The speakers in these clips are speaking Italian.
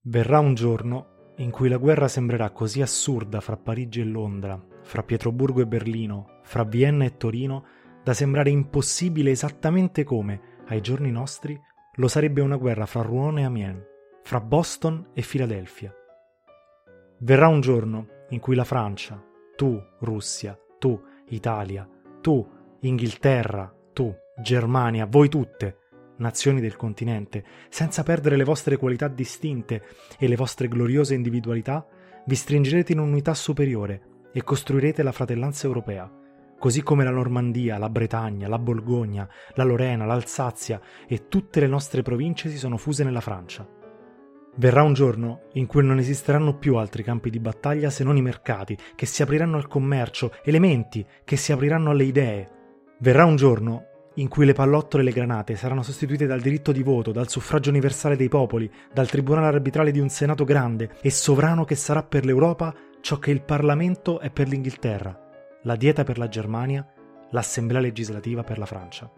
Verrà un giorno in cui la guerra sembrerà così assurda fra Parigi e Londra, fra Pietroburgo e Berlino, fra Vienna e Torino, da sembrare impossibile esattamente come, ai giorni nostri, lo sarebbe una guerra fra Rouen e Amiens, fra Boston e Filadelfia. Verrà un giorno in cui la Francia, tu, Russia, tu, Italia, tu, Inghilterra, tu, Germania, voi tutte, nazioni del continente, senza perdere le vostre qualità distinte e le vostre gloriose individualità, vi stringerete in un'unità superiore e costruirete la fratellanza europea, così come la Normandia, la Bretagna, la Borgogna, la Lorena, l'Alsazia e tutte le nostre province si sono fuse nella Francia. Verrà un giorno in cui non esisteranno più altri campi di battaglia se non i mercati, che si apriranno al commercio, e le menti, che si apriranno alle idee. Verrà un giorno in cui le pallottole e le granate saranno sostituite dal diritto di voto, dal suffragio universale dei popoli, dal tribunale arbitrale di un Senato grande e sovrano che sarà per l'Europa ciò che il Parlamento è per l'Inghilterra, la Dieta per la Germania, l'Assemblea legislativa per la Francia.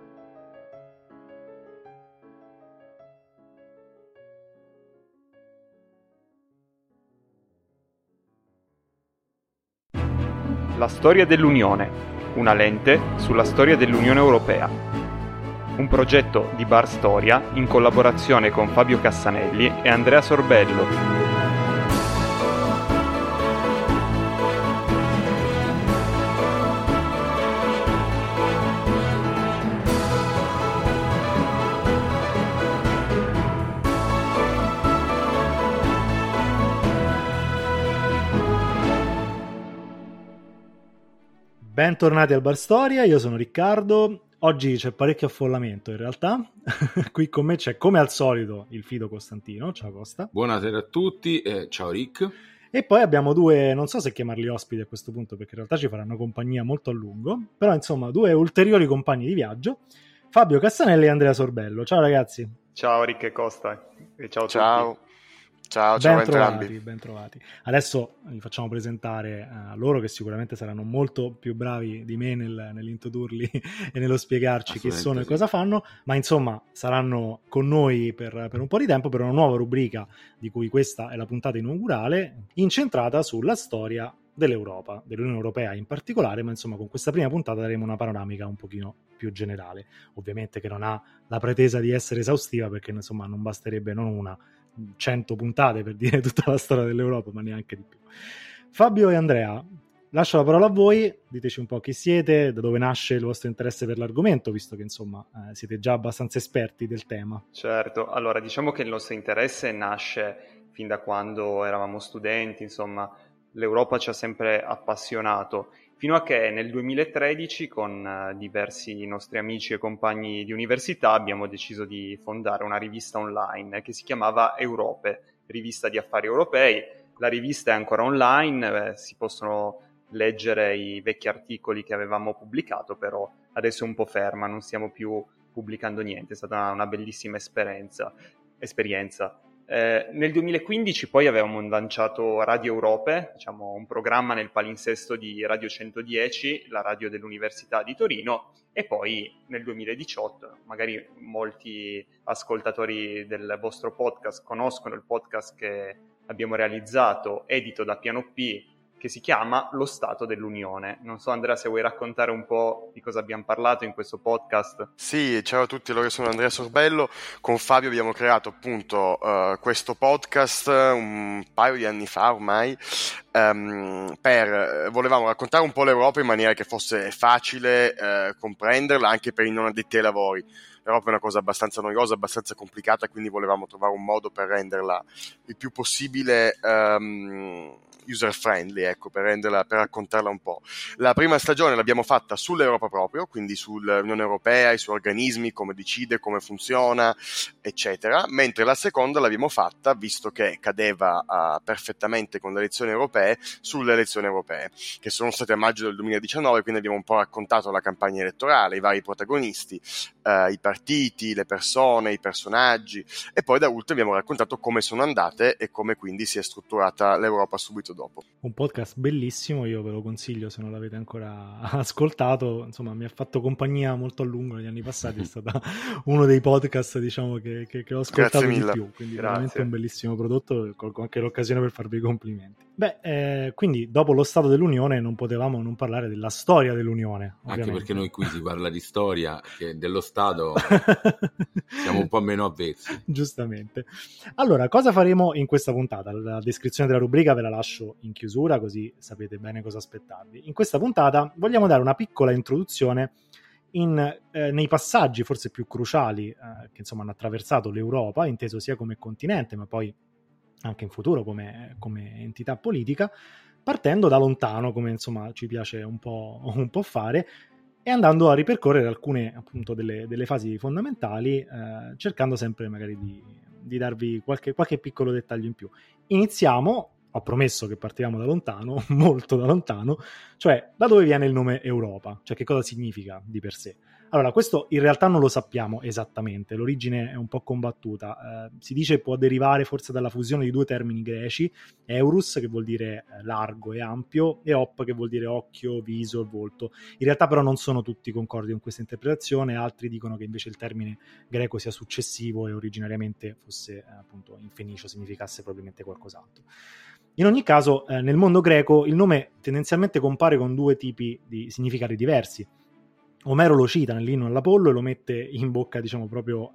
La storia dell'Unione, una lente sulla storia dell'Unione Europea. Un progetto di Bar Storia in collaborazione con Fabio Cassanelli e Andrea Sorbello. Bentornati al Bar Storia, io sono Riccardo. Oggi c'è parecchio affollamento in realtà. Qui con me c'è, come al solito, il Fido Costantino. Ciao Costa. Buonasera a tutti, ciao Rick. E poi abbiamo due, non so se chiamarli ospiti a questo punto perché in realtà ci faranno compagnia molto a lungo, però insomma due ulteriori compagni di viaggio, Fabio Cassanelli e Andrea Sorbello. Ciao ragazzi. Ciao Rick e Costa. E ciao a tutti. Ciao entrambi. Ben trovati. Adesso vi facciamo presentare a loro, che sicuramente saranno molto più bravi di me nell'introdurli e nello spiegarci chi sono e cosa fanno, ma insomma saranno con noi per un po' di tempo per una nuova rubrica di cui questa è la puntata inaugurale, incentrata sulla storia dell'Europa, dell'Unione Europea in particolare, ma insomma con questa prima puntata daremo una panoramica un pochino più generale, ovviamente che non ha la pretesa di essere esaustiva, perché insomma non basterebbe non una 100 puntate per dire tutta la storia dell'Europa, ma neanche di più. Fabio e Andrea, lascio la parola a voi, diteci un po' chi siete, da dove nasce il vostro interesse per l'argomento, visto che insomma siete già abbastanza esperti del tema. Certo, allora diciamo che il nostro interesse nasce fin da quando eravamo studenti, insomma l'Europa ci ha sempre appassionato, fino a che nel 2013 con diversi nostri amici e compagni di università abbiamo deciso di fondare una rivista online che si chiamava Europe, rivista di affari europei. La rivista è ancora online, si possono leggere i vecchi articoli che avevamo pubblicato, però adesso è un po' ferma, non stiamo più pubblicando niente, è stata una bellissima esperienza. Nel 2015 poi avevamo lanciato Radio Europe, diciamo un programma nel palinsesto di Radio 110, la radio dell'Università di Torino, e poi nel 2018, magari molti ascoltatori del vostro podcast conoscono il podcast che abbiamo realizzato, edito da Piano P, che si chiama Lo Stato dell'Unione. Non so Andrea se vuoi raccontare un po' di cosa abbiamo parlato in questo podcast. Sì, ciao a tutti, allora sono Andrea Sorbello, con Fabio abbiamo creato appunto questo podcast un paio di anni fa ormai, volevamo raccontare un po' l'Europa in maniera che fosse facile comprenderla anche per i non addetti ai lavori. L'Europa è una cosa abbastanza noiosa, abbastanza complicata, quindi volevamo trovare un modo per renderla il più possibile user friendly, ecco, per raccontarla un po'. La prima stagione l'abbiamo fatta sull'Europa proprio, quindi sull'Unione Europea, i suoi organismi, come decide, come funziona, eccetera, mentre la seconda l'abbiamo fatta, visto che cadeva perfettamente con le elezioni europee, sulle elezioni europee, che sono state a maggio del 2019, quindi abbiamo un po' raccontato la campagna elettorale, i vari protagonisti, i partiti partiti, le persone, i personaggi, e poi da ultimo abbiamo raccontato come sono andate e come quindi si è strutturata l'Europa subito dopo. Un podcast bellissimo, io ve lo consiglio se non l'avete ancora ascoltato, insomma mi ha fatto compagnia molto a lungo negli anni passati, è stato uno dei podcast diciamo che ho ascoltato di più, quindi veramente un bellissimo prodotto, colgo anche l'occasione per farvi i complimenti. Quindi dopo lo Stato dell'Unione non potevamo non parlare della storia dell'Unione, ovviamente. Anche perché noi qui si parla di storia, che dello Stato siamo un po' meno avvezzi. Giustamente. Allora, cosa faremo in questa puntata? La descrizione della rubrica ve la lascio in chiusura, così sapete bene cosa aspettarvi. In questa puntata vogliamo dare una piccola introduzione nei passaggi forse più cruciali che insomma hanno attraversato l'Europa, inteso sia come continente, ma poi anche in futuro come entità politica, partendo da lontano, come insomma ci piace un po' fare, e andando a ripercorrere alcune appunto delle fasi fondamentali, cercando sempre magari di darvi qualche piccolo dettaglio in più. Iniziamo, ho promesso che partiamo da lontano, molto da lontano, cioè da dove viene il nome Europa, cioè che cosa significa di per sé. Allora, questo in realtà non lo sappiamo esattamente, l'origine è un po' combattuta, si dice può derivare forse dalla fusione di due termini greci, eurus che vuol dire largo e ampio e op che vuol dire occhio, viso, volto. In realtà però non sono tutti concordi con questa interpretazione, altri dicono che invece il termine greco sia successivo e originariamente fosse appunto in fenicio, significasse probabilmente qualcos'altro. In ogni caso, nel mondo greco il nome tendenzialmente compare con due tipi di significati diversi. Omero lo cita nell'inno all'Apollo e lo mette in bocca, diciamo, proprio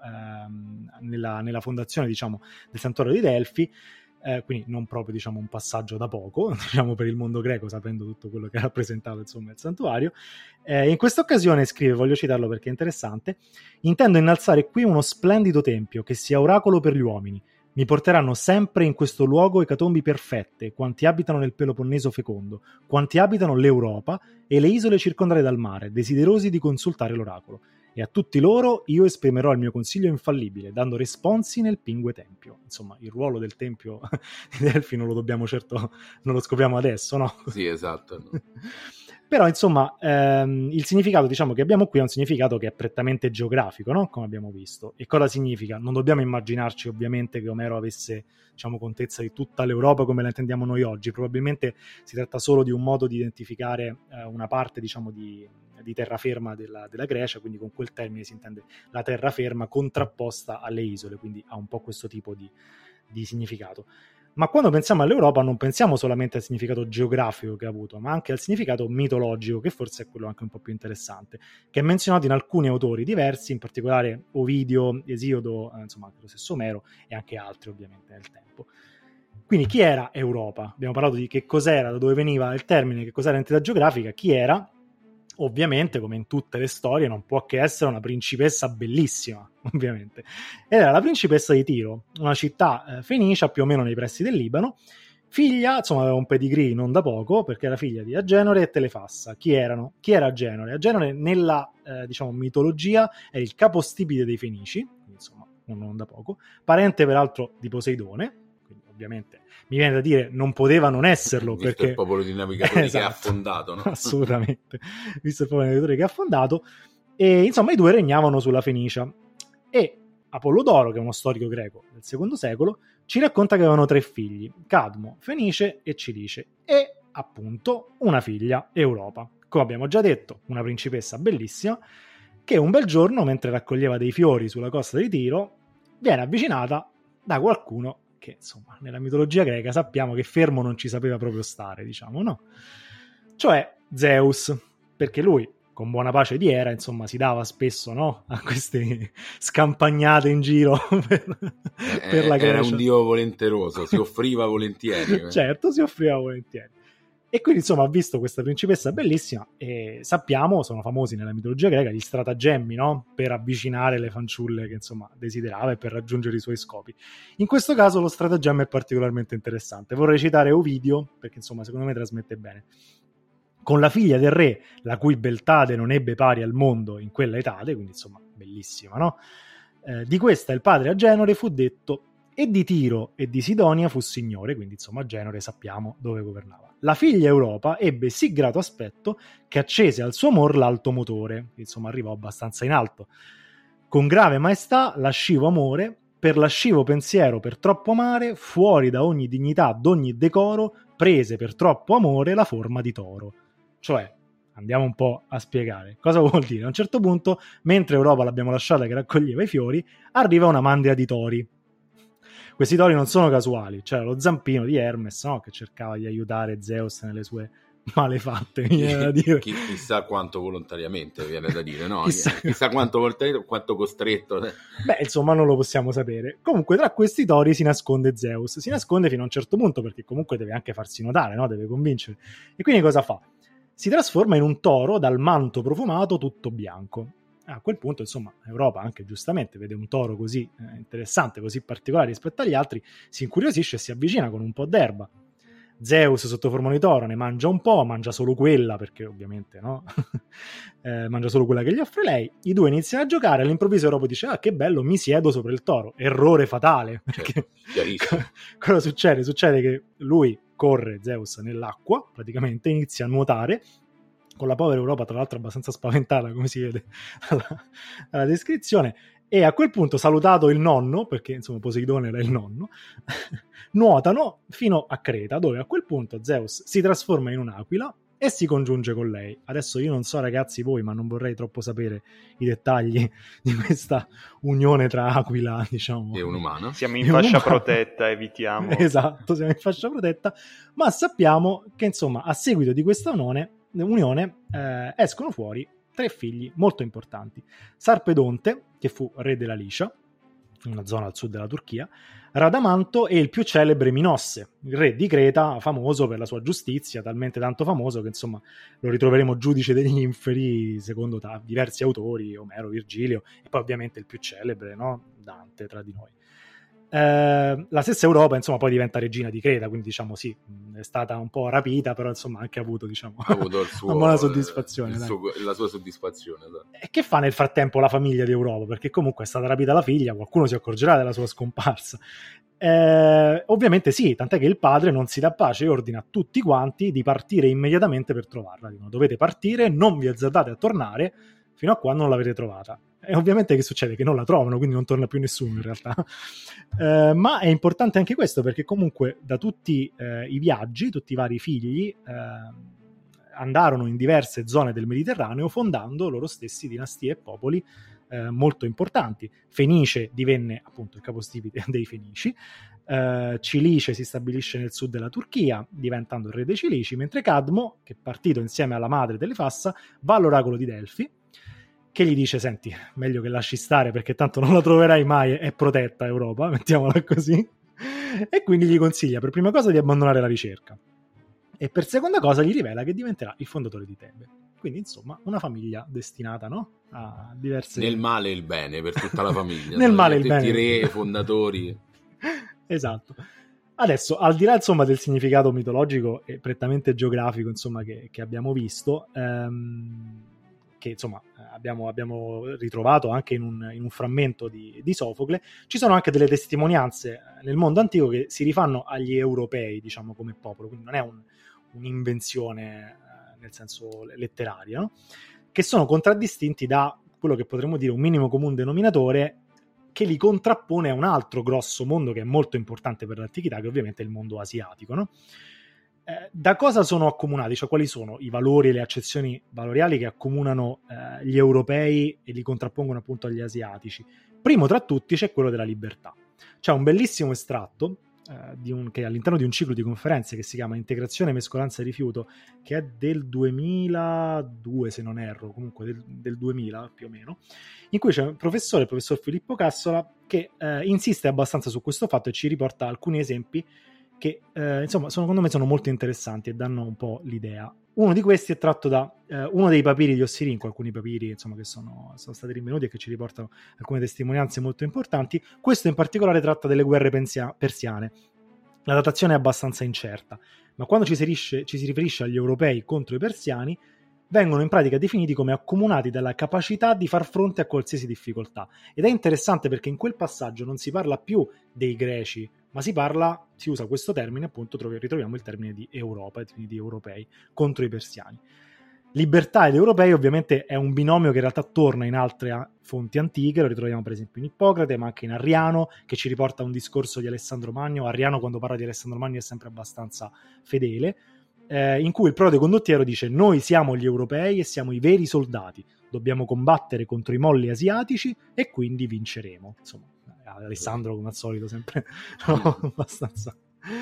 nella fondazione, diciamo, del santuario di Delfi, quindi non proprio, diciamo, un passaggio da poco, diciamo, per il mondo greco, sapendo tutto quello che ha rappresentato, insomma, il santuario. In questa occasione scrive, voglio citarlo perché è interessante: intendo innalzare qui uno splendido tempio che sia oracolo per gli uomini. Mi porteranno sempre in questo luogo ecatombi perfette, quanti abitano nel Peloponneso fecondo, quanti abitano l'Europa e le isole circondate dal mare, desiderosi di consultare l'oracolo. E a tutti loro io esprimerò il mio consiglio infallibile, dando responsi nel pingue tempio. Insomma, il ruolo del tempio di Delfi non lo dobbiamo certo, non lo scopriamo adesso, no? Sì, esatto. No. Però, insomma, il significato, diciamo, che abbiamo qui è un significato che è prettamente geografico, no? Come abbiamo visto. E cosa significa? Non dobbiamo immaginarci, ovviamente, che Omero avesse, diciamo, contezza di tutta l'Europa come la intendiamo noi oggi. Probabilmente si tratta solo di un modo di identificare una parte, diciamo, di terraferma della Grecia, quindi con quel termine si intende la terraferma contrapposta alle isole, quindi ha un po' questo tipo di significato. Ma quando pensiamo all'Europa non pensiamo solamente al significato geografico che ha avuto, ma anche al significato mitologico, che forse è quello anche un po' più interessante, che è menzionato in alcuni autori diversi, in particolare Ovidio, Esiodo, insomma anche lo stesso Omero e anche altri ovviamente nel tempo. Quindi chi era Europa? Abbiamo parlato di che cos'era, da dove veniva il termine, che cos'era l'entità geografica. Chi era? Ovviamente, come in tutte le storie, non può che essere una principessa bellissima, ovviamente. Ed era la principessa di Tiro, una città fenicia più o meno nei pressi del Libano, figlia, insomma aveva un pedigree non da poco, perché era figlia di Agenore e Telefassa. Chi erano? Chi era Agenore? Agenore nella diciamo mitologia è il capostipite dei Fenici, quindi insomma non da poco, parente peraltro di Poseidone, quindi ovviamente mi viene da dire non poteva non esserlo, visto perché il popolo di navigatori esatto, che ha fondato, no? Assolutamente, visto il popolo di navigatori che ha fondato. E insomma i due regnavano sulla Fenicia e Apollodoro, che è uno storico greco del secondo secolo, ci racconta che avevano 3 figli: Cadmo, Fenice e Cilice, e appunto una figlia, Europa, come abbiamo già detto, una principessa bellissima che un bel giorno, mentre raccoglieva dei fiori sulla costa di Tiro, viene avvicinata da qualcuno che insomma nella mitologia greca sappiamo che fermo non ci sapeva proprio stare, diciamo, no? Cioè Zeus, perché lui con buona pace di Era insomma si dava spesso, no, a queste scampagnate in giro per la Grecia. Era un dio volenteroso, si offriva volentieri. Certo, si offriva volentieri. E quindi insomma ha visto questa principessa bellissima e sappiamo, sono famosi nella mitologia greca gli stratagemmi, no? Per avvicinare le fanciulle che insomma desiderava e per raggiungere i suoi scopi. In questo caso lo stratagemma è particolarmente interessante. Vorrei citare Ovidio perché insomma secondo me trasmette bene. Con la figlia del re, la cui beltade non ebbe pari al mondo in quella etate, quindi insomma bellissima, no? Di questa il padre Agenore fu detto: e di Tiro e di Sidonia fu signore, quindi insomma Agenore sappiamo dove governava. La figlia Europa ebbe sì grato aspetto che accese al suo amor l'alto motore, insomma arrivò abbastanza in alto. con grave maestà, lascivo amore, per lascivo pensiero, per troppo amare, fuori da ogni dignità, d'ogni decoro, prese per troppo amore la forma di toro. Cioè, andiamo un po' a spiegare. Cosa vuol dire? A un certo punto, mentre Europa l'abbiamo lasciata che raccoglieva i fiori, arriva una mandria di tori. Questi tori non sono casuali, c'era lo zampino di Hermes, no? Che cercava di aiutare Zeus nelle sue malefatte, viene da dire. Chissà quanto volontariamente, viene da dire, no? Chissà quanto volontariamente, quanto costretto. Beh, insomma, non lo possiamo sapere. Comunque, tra questi tori si nasconde Zeus. Si nasconde fino a un certo punto, perché comunque deve anche farsi notare, no? Deve convincere. E quindi cosa fa? Si trasforma in un toro dal manto profumato tutto bianco. A quel punto, insomma, Europa, anche giustamente, vede un toro così interessante, così particolare rispetto agli altri, si incuriosisce e si avvicina con un po' d'erba. Zeus, sotto forma di toro, ne mangia un po', mangia solo quella, perché ovviamente, no? Mangia solo quella che gli offre lei. I due iniziano a giocare, all'improvviso Europa dice, ah, che bello, mi siedo sopra il toro. Errore fatale, perché cosa succede? Succede che lui corre, Zeus, nell'acqua, praticamente, inizia a nuotare, con la povera Europa, tra l'altro abbastanza spaventata, come si vede dalla descrizione, e a quel punto, salutato il nonno, perché insomma Poseidone era il nonno, nuotano fino a Creta, dove a quel punto Zeus si trasforma in un'aquila e si congiunge con lei. Adesso io non so, ragazzi, voi, ma non vorrei troppo sapere i dettagli di questa unione tra aquila, diciamo, e un umano. Siamo in fascia protetta, evitiamo. Esatto, siamo in fascia protetta, ma sappiamo che insomma a seguito di questa unione escono fuori 3 figli molto importanti. Sarpedonte, che fu re della Licia, una zona al sud della Turchia, Radamanto e il più celebre Minosse, il re di Creta, famoso per la sua giustizia, talmente tanto famoso che insomma lo ritroveremo giudice degli inferi secondo diversi autori, Omero, Virgilio, e poi ovviamente il più celebre, no? Dante, tra di noi. La stessa Europa insomma poi diventa regina di Creta, quindi diciamo sì, è stata un po' rapita, però insomma anche ha avuto diciamo il suo, una buona soddisfazione, la sua soddisfazione. E che fa nel frattempo la famiglia di Europa? Perché comunque è stata rapita la figlia, qualcuno si accorgerà della sua scomparsa. Ovviamente sì, tant'è che il padre non si dà pace e ordina a tutti quanti di partire immediatamente per trovarla. Dicono, dovete partire, non vi azzardate a tornare fino a quando non l'avete trovata. E ovviamente che succede? Che non la trovano, quindi non torna più nessuno in realtà. Ma è importante anche questo, perché comunque da tutti i viaggi, tutti i vari figli andarono in diverse zone del Mediterraneo, fondando loro stessi dinastie e popoli molto importanti. Fenice divenne appunto il capostipite dei Fenici, Cilice si stabilisce nel sud della Turchia, diventando il re dei Cilici, mentre Cadmo, che partito insieme alla madre delle Fassa, va all'oracolo di Delfi, che gli dice, senti, meglio che lasci stare perché tanto non la troverai mai, è protetta Europa, mettiamola così, e quindi gli consiglia per prima cosa di abbandonare la ricerca e per seconda cosa gli rivela che diventerà il fondatore di Tebe. Quindi insomma una famiglia destinata, no? A diverse... Nel male e il bene per tutta la famiglia. Nel male e il bene. I re, fondatori. Esatto. Adesso, al di là insomma del significato mitologico e prettamente geografico insomma che abbiamo visto, che insomma abbiamo ritrovato anche in un frammento di Sofocle, ci sono anche delle testimonianze nel mondo antico che si rifanno agli europei, diciamo, come popolo, quindi non è un'invenzione nel senso letterario, no? Che sono contraddistinti da quello che potremmo dire un minimo comune denominatore che li contrappone a un altro grosso mondo che è molto importante per l'antichità, che ovviamente è il mondo asiatico, no? Da cosa sono accomunati? Cioè quali sono i valori e le accezioni valoriali che accomunano gli europei e li contrappongono appunto agli asiatici? Primo tra tutti c'è quello della libertà. C'è un bellissimo estratto che è all'interno di un ciclo di conferenze che si chiama Integrazione, Mescolanza e Rifiuto, che è del 2002 se non erro, comunque del 2000 più o meno, in cui c'è un professore, il professor Filippo Cassola, che insiste abbastanza su questo fatto e ci riporta alcuni esempi che insomma secondo me sono molto interessanti e danno un po' l'idea. Uno di questi è tratto da uno dei papiri di Ossirinco, alcuni papiri insomma che sono stati rinvenuti e che ci riportano alcune testimonianze molto importanti. Questo in particolare tratta delle guerre persiane. La datazione è abbastanza incerta, ma quando ci si riferisce agli europei contro i persiani, vengono in pratica definiti come accomunati dalla capacità di far fronte a qualsiasi difficoltà. Ed è interessante perché in quel passaggio non si parla più dei greci, ma si usa questo termine, appunto ritroviamo il termine di Europa, quindi di europei, contro i persiani. Libertà ed europei ovviamente è un binomio che in realtà torna in altre fonti antiche, lo ritroviamo per esempio in Ippocrate, ma anche in Arriano, che ci riporta a un discorso di Alessandro Magno. Arriano, quando parla di Alessandro Magno, è sempre abbastanza fedele, in cui il prode condottiero dice: noi siamo gli europei e siamo i veri soldati, dobbiamo combattere contro i molli asiatici e quindi vinceremo. Insomma, Alessandro come al solito sempre abbastanza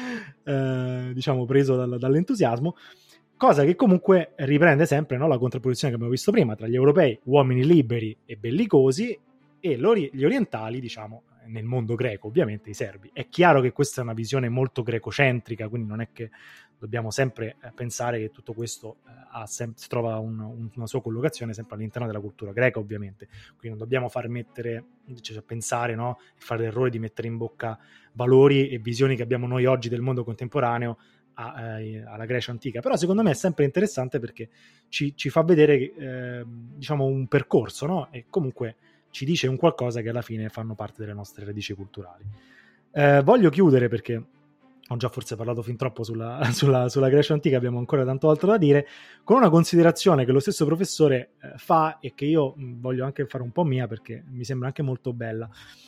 diciamo preso dall'entusiasmo, cosa che comunque riprende sempre, no, la contrapposizione che abbiamo visto prima tra gli europei, uomini liberi e bellicosi, e gli orientali, diciamo, nel mondo greco, ovviamente i serbi. È chiaro che questa è una visione molto grecocentrica, quindi non è che dobbiamo sempre pensare che tutto questo trova una sua collocazione sempre all'interno della cultura greca, ovviamente. Quindi non dobbiamo pensare, no, e fare l'errore di mettere in bocca valori e visioni che abbiamo noi oggi del mondo contemporaneo alla Grecia antica. Però secondo me è sempre interessante perché ci fa vedere diciamo un percorso, no? E comunque ci dice un qualcosa che alla fine fanno parte delle nostre radici culturali. Voglio chiudere perché ho già forse parlato fin troppo sulla Grecia antica, abbiamo ancora tanto altro da dire, con una considerazione che lo stesso professore fa e che io voglio anche fare un po' mia perché mi sembra anche molto bella.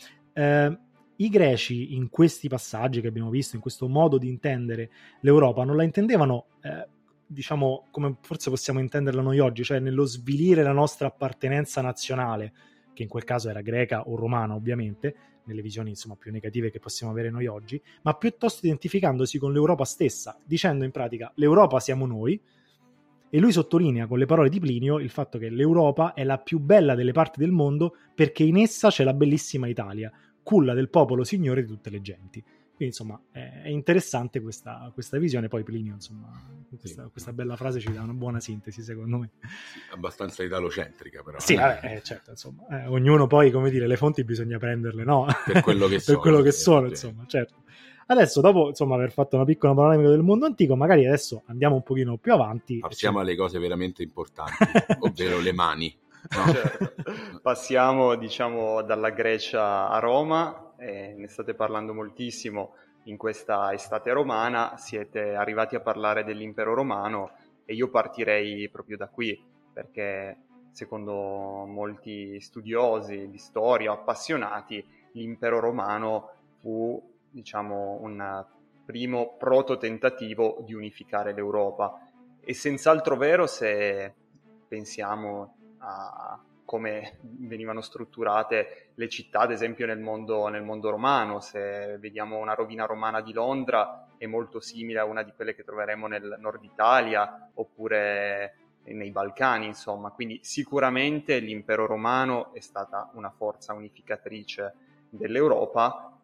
I greci in questi passaggi che abbiamo visto, in questo modo di intendere l'Europa, non la intendevano diciamo come forse possiamo intenderla noi oggi, cioè nello svilire la nostra appartenenza nazionale, che in quel caso era greca o romana ovviamente, nelle visioni insomma più negative che possiamo avere noi oggi, ma piuttosto identificandosi con l'Europa stessa, dicendo in pratica l'Europa siamo noi. E lui sottolinea con le parole di Plinio il fatto che l'Europa è la più bella delle parti del mondo perché in essa c'è la bellissima Italia, culla del popolo signore di tutte le genti. Quindi insomma è interessante questa visione. Poi Plinio insomma questa bella frase ci dà una buona sintesi secondo me. Sì, abbastanza italocentrica però. Sì, certo, insomma, ognuno poi, come dire, le fonti bisogna prenderle, no? Per quello che per quello che sono, insomma, certo. Adesso, dopo, insomma, aver fatto una piccola panoramica del mondo antico, magari adesso andiamo un pochino più avanti. Passiamo alle cose veramente importanti, ovvero le mani. No? Certo. Passiamo, diciamo, dalla Grecia a Roma, ne state parlando moltissimo in questa estate romana, siete arrivati a parlare dell'impero romano e io partirei proprio da qui, perché secondo molti studiosi di storia appassionati, l'impero romano fu, diciamo, un primo proto-tentativo di unificare l'Europa. È senz'altro vero se pensiamo a come venivano strutturate le città, ad esempio nel mondo romano. Se vediamo una rovina romana di Londra, è molto simile a una di quelle che troveremo nel nord Italia oppure nei Balcani, insomma. Quindi sicuramente l'impero romano è stata una forza unificatrice dell'Europa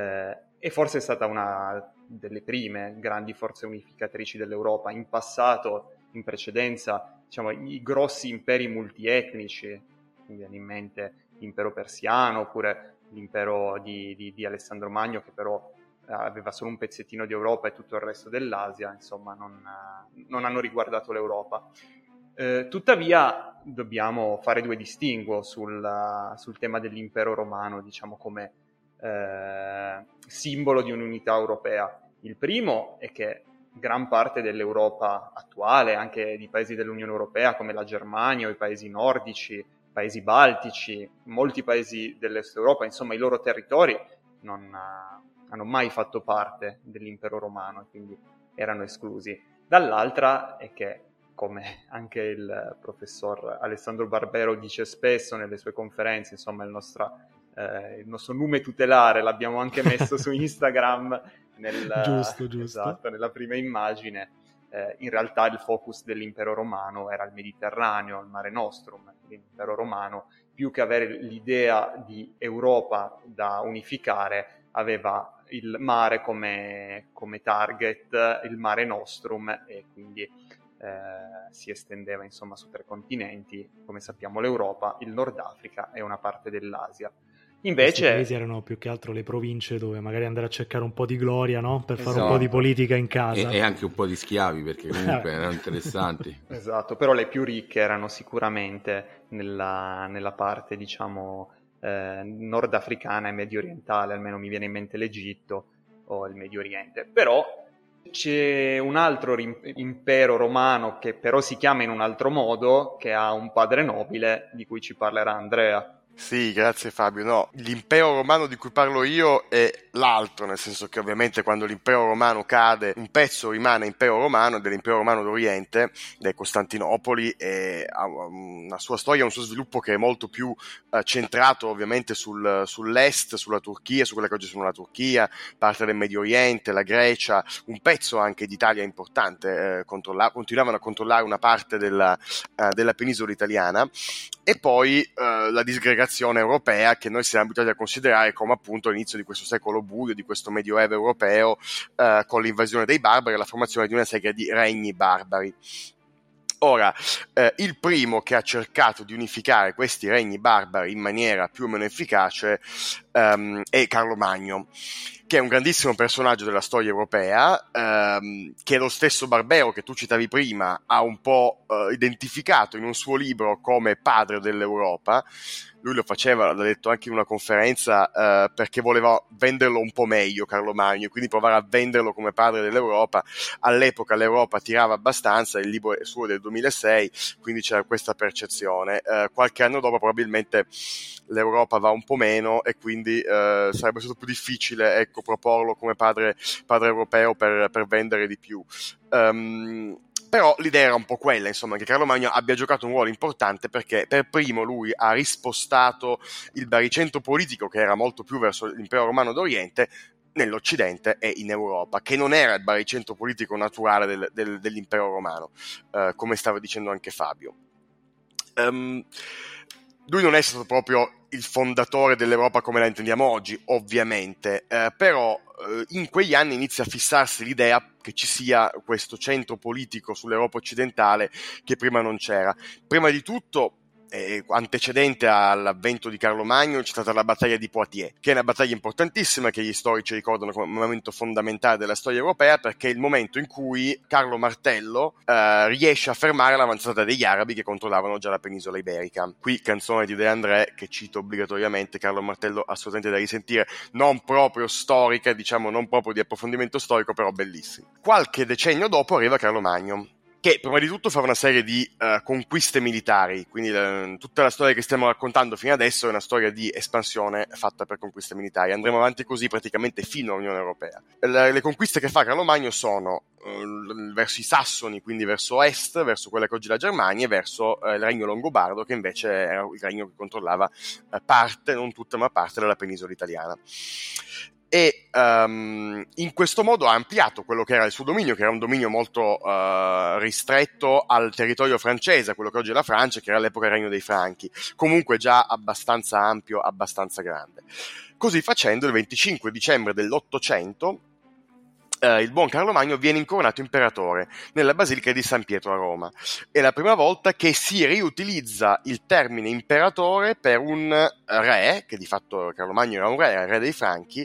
e forse è stata una delle prime grandi forze unificatrici dell'Europa. In passato, in precedenza, diciamo, i grossi imperi multietnici, mi viene in mente l'impero persiano oppure l'impero di Alessandro Magno, che però aveva solo un pezzettino di Europa e tutto il resto dell'Asia, insomma non hanno riguardato l'Europa. Tuttavia dobbiamo fare due distinguo sul tema dell'impero romano, diciamo come simbolo di un'unità europea. Il primo è che gran parte dell'Europa attuale, anche di paesi dell'Unione Europea come la Germania o i paesi nordici, paesi baltici, molti paesi dell'Est Europa, insomma i loro territori non hanno mai fatto parte dell'impero romano e quindi erano esclusi. Dall'altra è che, come anche il professor Alessandro Barbero dice spesso nelle sue conferenze, insomma il nostro nome tutelare l'abbiamo anche messo su Instagram giusto. Esatto, nella prima immagine. In realtà il focus dell'impero romano era il Mediterraneo, il Mare Nostrum. L'impero romano, più che avere l'idea di Europa da unificare, aveva il mare come target, il Mare Nostrum, e quindi si estendeva insomma su 3 continenti, come sappiamo l'Europa, il Nord Africa e una parte dell'Asia. Invece questi paesi erano più che altro le province dove magari andare a cercare un po' di gloria, no? Per esatto. fare un po' di politica in casa. E anche un po' di schiavi, perché comunque erano interessanti. Esatto, però le più ricche erano sicuramente nella parte, diciamo, nordafricana e medio orientale, almeno mi viene in mente l'Egitto o il Medio Oriente. Però C'è un altro impero romano che però si chiama in un altro modo, che ha un padre nobile, di cui ci parlerà Andrea. Sì, grazie Fabio. No, l'impero romano di cui parlo io è l'altro, nel senso che ovviamente quando l'impero romano cade, un pezzo rimane impero romano, dell'impero romano d'Oriente, è Costantinopoli, e ha una sua storia, un suo sviluppo che è molto più centrato ovviamente sull'est, sulla Turchia, su quelle che oggi sono la Turchia, parte del Medio Oriente, la Grecia, un pezzo anche d'Italia importante, continuavano a controllare una parte della penisola italiana, e poi la disgregazione europea che noi siamo abituati a considerare come appunto l'inizio di questo secolo buio, di questo medioevo europeo, con l'invasione dei barbari e la formazione di una serie di regni barbari. Ora, il primo che ha cercato di unificare questi regni barbari in maniera più o meno efficace è Carlo Magno, che è un grandissimo personaggio della storia europea, che lo stesso Barbero che tu citavi prima ha un po' identificato in un suo libro come padre dell'Europa. Lui lo faceva, l'ha detto anche in una conferenza, perché voleva venderlo un po' meglio Carlo Magno, quindi provare a venderlo come padre dell'Europa. All'epoca l'Europa tirava abbastanza, il libro è suo del 2006, quindi c'era questa percezione. Qualche anno dopo probabilmente l'Europa va un po' meno e quindi sarebbe stato più difficile, ecco, proporlo come padre europeo per vendere di più. Però l'idea era un po' quella, insomma, che Carlo Magno abbia giocato un ruolo importante perché per primo lui ha rispostato il baricentro politico che era molto più verso l'impero romano d'Oriente nell'Occidente e in Europa, che non era il baricentro politico naturale dell'impero romano, come stava dicendo anche Fabio. Lui non è stato proprio il fondatore dell'Europa come la intendiamo oggi, ovviamente, però in quegli anni inizia a fissarsi l'idea che ci sia questo centro politico sull'Europa occidentale che prima non c'era. Prima di tutto, antecedente all'avvento di Carlo Magno, c'è stata la battaglia di Poitiers, che è una battaglia importantissima che gli storici ricordano come un momento fondamentale della storia europea, perché è il momento in cui Carlo Martello riesce a fermare l'avanzata degli arabi che controllavano già la penisola iberica. Qui canzone di De André che cito obbligatoriamente, Carlo Martello assolutamente da risentire, non proprio storica, diciamo non proprio di approfondimento storico, però bellissima. Qualche decennio dopo arriva Carlo Magno, che prima di tutto fa una serie di conquiste militari, quindi tutta la storia che stiamo raccontando fino adesso è una storia di espansione fatta per conquiste militari. Andremo avanti così praticamente fino all'Unione Europea. Le conquiste che fa Carlo Magno sono verso i Sassoni, quindi verso est, verso quella che oggi è la Germania, e verso il regno longobardo, che invece era il regno che controllava parte, non tutta, ma parte della penisola italiana. E in questo modo ha ampliato quello che era il suo dominio, che era un dominio molto ristretto al territorio francese, quello che oggi è la Francia, che era all'epoca il Regno dei Franchi, comunque già abbastanza ampio, abbastanza grande. Così facendo, il 25 dicembre dell'800 il buon Carlo Magno viene incoronato imperatore nella Basilica di San Pietro a Roma. È la prima volta che si riutilizza il termine imperatore per un re, che di fatto Carlo Magno era un re, era il re dei Franchi,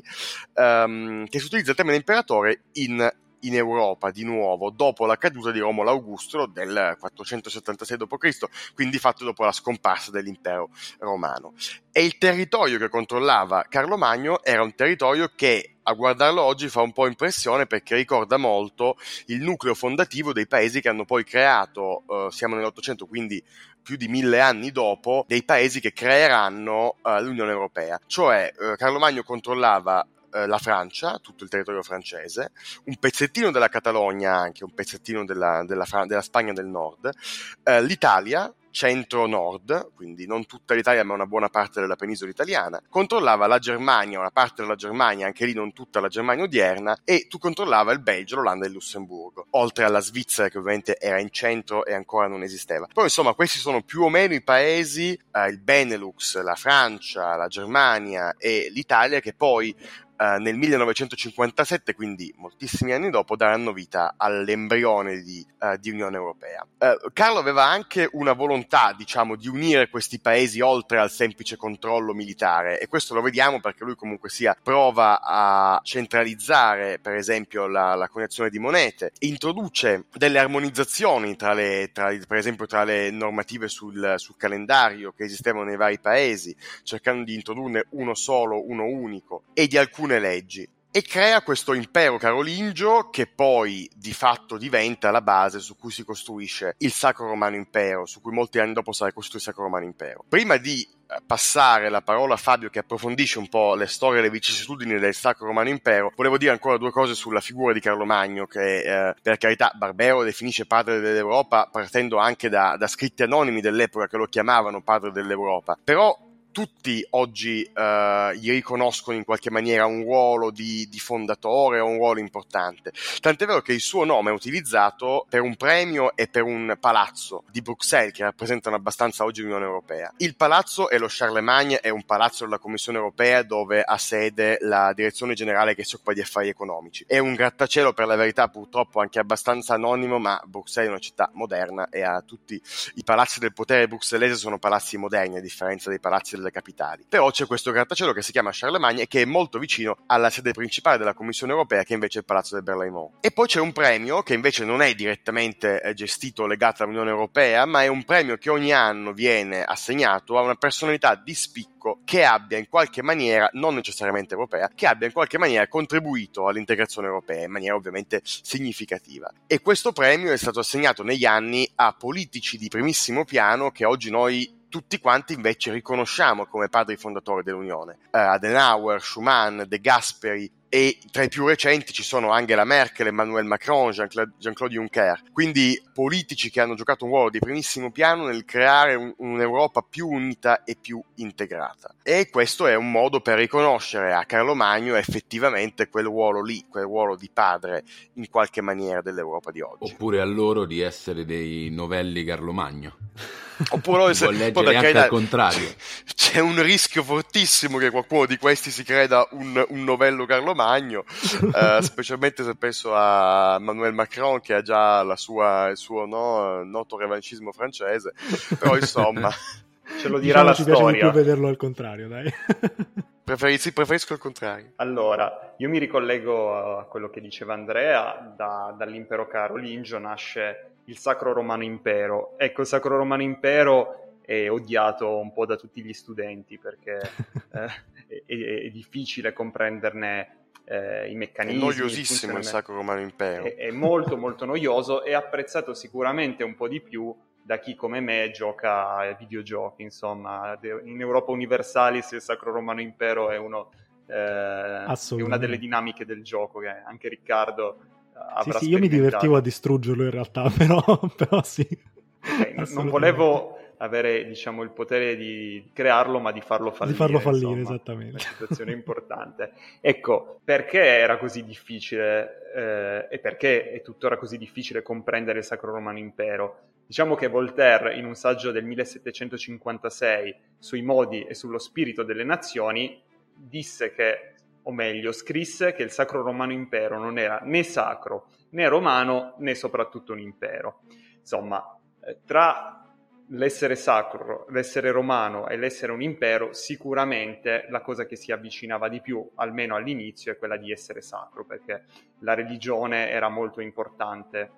che si utilizza il termine imperatore in Europa di nuovo dopo la caduta di Romolo Augusto del 476 d.C., quindi fatto dopo la scomparsa dell'impero romano. E il territorio che controllava Carlo Magno era un territorio che a guardarlo oggi fa un po' impressione, perché ricorda molto il nucleo fondativo dei paesi che hanno poi creato, siamo nell'800, quindi più di 1000 anni dopo, dei paesi che creeranno l'Unione Europea. Cioè Carlo Magno controllava la Francia, tutto il territorio francese, un pezzettino della Catalogna, anche un pezzettino della Spagna del Nord, l'Italia, centro-nord, quindi non tutta l'Italia ma una buona parte della penisola italiana, controllava la Germania, una parte della Germania, anche lì non tutta la Germania odierna, e tu controllava il Belgio, l'Olanda e il Lussemburgo, oltre alla Svizzera che ovviamente era in centro e ancora non esisteva. Poi insomma questi sono più o meno i paesi, il Benelux, la Francia, la Germania e l'Italia, che poi nel 1957, quindi moltissimi anni dopo, daranno vita all'embrione di Unione Europea. Carlo aveva anche una volontà, diciamo, di unire questi paesi oltre al semplice controllo militare, e questo lo vediamo perché lui comunque sia prova a centralizzare per esempio la coniazione di monete, introduce delle armonizzazioni per esempio tra le normative sul calendario che esistevano nei vari paesi, cercando di introdurne uno solo, uno unico, e di alcune leggi. e crea questo impero carolingio che poi di fatto diventa la base su cui si costruisce il Sacro Romano Impero, su cui molti anni dopo sarà costruito il Sacro Romano Impero. Prima di passare la parola a Fabio che approfondisce un po' le storie e le vicissitudini del Sacro Romano Impero, volevo dire ancora due cose sulla figura di Carlo Magno, che per carità Barbero definisce padre dell'Europa partendo anche da scritti anonimi dell'epoca che lo chiamavano padre dell'Europa, però tutti oggi gli riconoscono in qualche maniera un ruolo di fondatore o un ruolo importante. Tant'è vero che il suo nome è utilizzato per un premio e per un palazzo di Bruxelles che rappresentano abbastanza oggi l'Unione Europea. Il palazzo è lo Charlemagne, è un palazzo della Commissione Europea dove ha sede la direzione generale che si occupa di affari economici. È un grattacielo, per la verità, purtroppo anche abbastanza anonimo, ma Bruxelles è una città moderna e ha tutti i palazzi del potere bruxellese sono palazzi moderni a differenza dei palazzi delle capitali. Però c'è questo grattacielo che si chiama Charlemagne e che è molto vicino alla sede principale della Commissione Europea, che invece è il Palazzo del Berlaymont. E poi c'è un premio che invece non è direttamente gestito o legato all'Unione Europea, ma è un premio che ogni anno viene assegnato a una personalità di spicco che abbia in qualche maniera, non necessariamente europea, che abbia in qualche maniera contribuito all'integrazione europea in maniera ovviamente significativa. E questo premio è stato assegnato negli anni a politici di primissimo piano che oggi noi tutti quanti invece riconosciamo come padri fondatori dell'Unione. Adenauer, Schuman, De Gasperi, e tra i più recenti ci sono Angela Merkel, Emmanuel Macron, Jean-Claude Juncker, quindi politici che hanno giocato un ruolo di primissimo piano nel creare un'Europa più unita e più integrata. E questo è un modo per riconoscere a Carlo Magno effettivamente quel ruolo lì, quel ruolo di padre in qualche maniera dell'Europa di oggi. Oppure a loro di essere dei novelli Carlo Magno. Oppure si può leggere anche al contrario. C'è un rischio fortissimo che qualcuno di questi si creda un novello Carlo Magno, specialmente se penso a Emmanuel Macron che ha già il suo noto revanchismo francese, però insomma ce lo dirà la ci storia. Piace di più vederlo al contrario, dai. Preferisco il contrario. Allora, io mi ricollego a quello che diceva Andrea, dall'impero carolingio nasce il Sacro Romano Impero. Ecco, il Sacro Romano Impero è odiato un po' da tutti gli studenti perché è difficile comprenderne i meccanismi. È noiosissimo il Sacro Romano Impero. È molto molto noioso e apprezzato sicuramente un po' di più da chi come me gioca ai videogiochi. Insomma, in Europa Universalis il Sacro Romano Impero è una delle dinamiche del gioco che anche Riccardo avrà sì, io mi divertivo a distruggerlo in realtà, però sì. Okay, non volevo avere, diciamo, il potere di crearlo, ma di farlo fallire. Di farlo fallire, insomma, esattamente. Una situazione importante. Ecco, perché era così difficile e perché è tuttora così difficile comprendere il Sacro Romano Impero? Diciamo che Voltaire, in un saggio del 1756 sui modi e sullo spirito delle nazioni, disse che, o meglio, scrisse che il Sacro Romano Impero non era né sacro, né romano, né soprattutto un impero. Insomma, tra l'essere sacro, l'essere romano e l'essere un impero, sicuramente la cosa che si avvicinava di più, almeno all'inizio, è quella di essere sacro, perché la religione era molto importante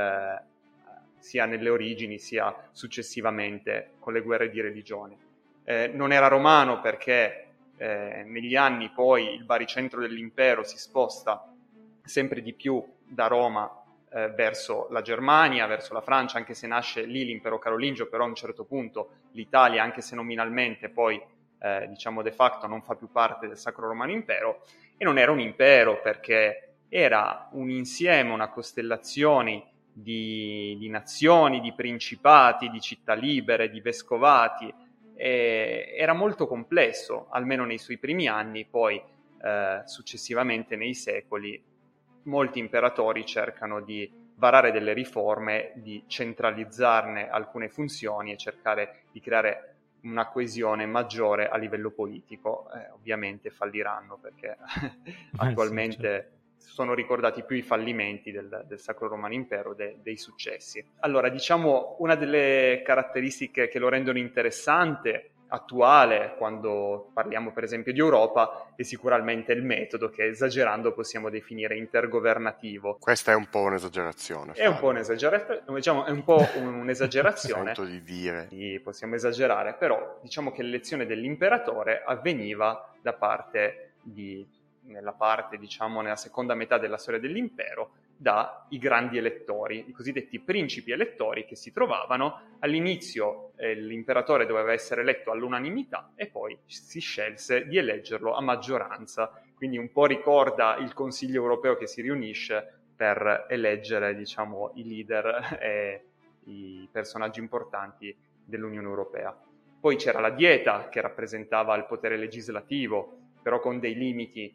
sia nelle origini sia successivamente con le guerre di religione. Non era romano perché negli anni poi il baricentro dell'impero si sposta sempre di più da Roma verso la Germania, verso la Francia, anche se nasce lì l'impero carolingio, però a un certo punto l'Italia, anche se nominalmente poi diciamo de facto non fa più parte del Sacro Romano Impero, e non era un impero perché era un insieme, una costellazione di nazioni, di principati, di città libere, di vescovati. Era molto complesso, almeno nei suoi primi anni. Poi successivamente nei secoli molti imperatori cercano di varare delle riforme, di centralizzarne alcune funzioni e cercare di creare una coesione maggiore a livello politico. Ovviamente falliranno perché attualmente sì, certo. Sono ricordati più i fallimenti del Sacro Romano Impero dei successi. Allora, diciamo, una delle caratteristiche che lo rendono interessante, attuale, quando parliamo per esempio di Europa, è sicuramente il metodo che, esagerando, possiamo definire intergovernativo. Questa è un po' un'esagerazione. È un po' un'esagerazione, diciamo, è un po' un'esagerazione. Sento di dire. Sì, possiamo esagerare, però diciamo che l'elezione dell'imperatore avveniva da parte di nella seconda metà della storia dell'impero, dai grandi elettori, i cosiddetti principi elettori, che si trovavano all'inizio. L'imperatore doveva essere eletto all'unanimità e poi si scelse di eleggerlo a maggioranza, quindi un po' ricorda il Consiglio europeo che si riunisce per eleggere, diciamo, i leader e i personaggi importanti dell'Unione Europea. Poi c'era la Dieta, che rappresentava il potere legislativo, però con dei limiti,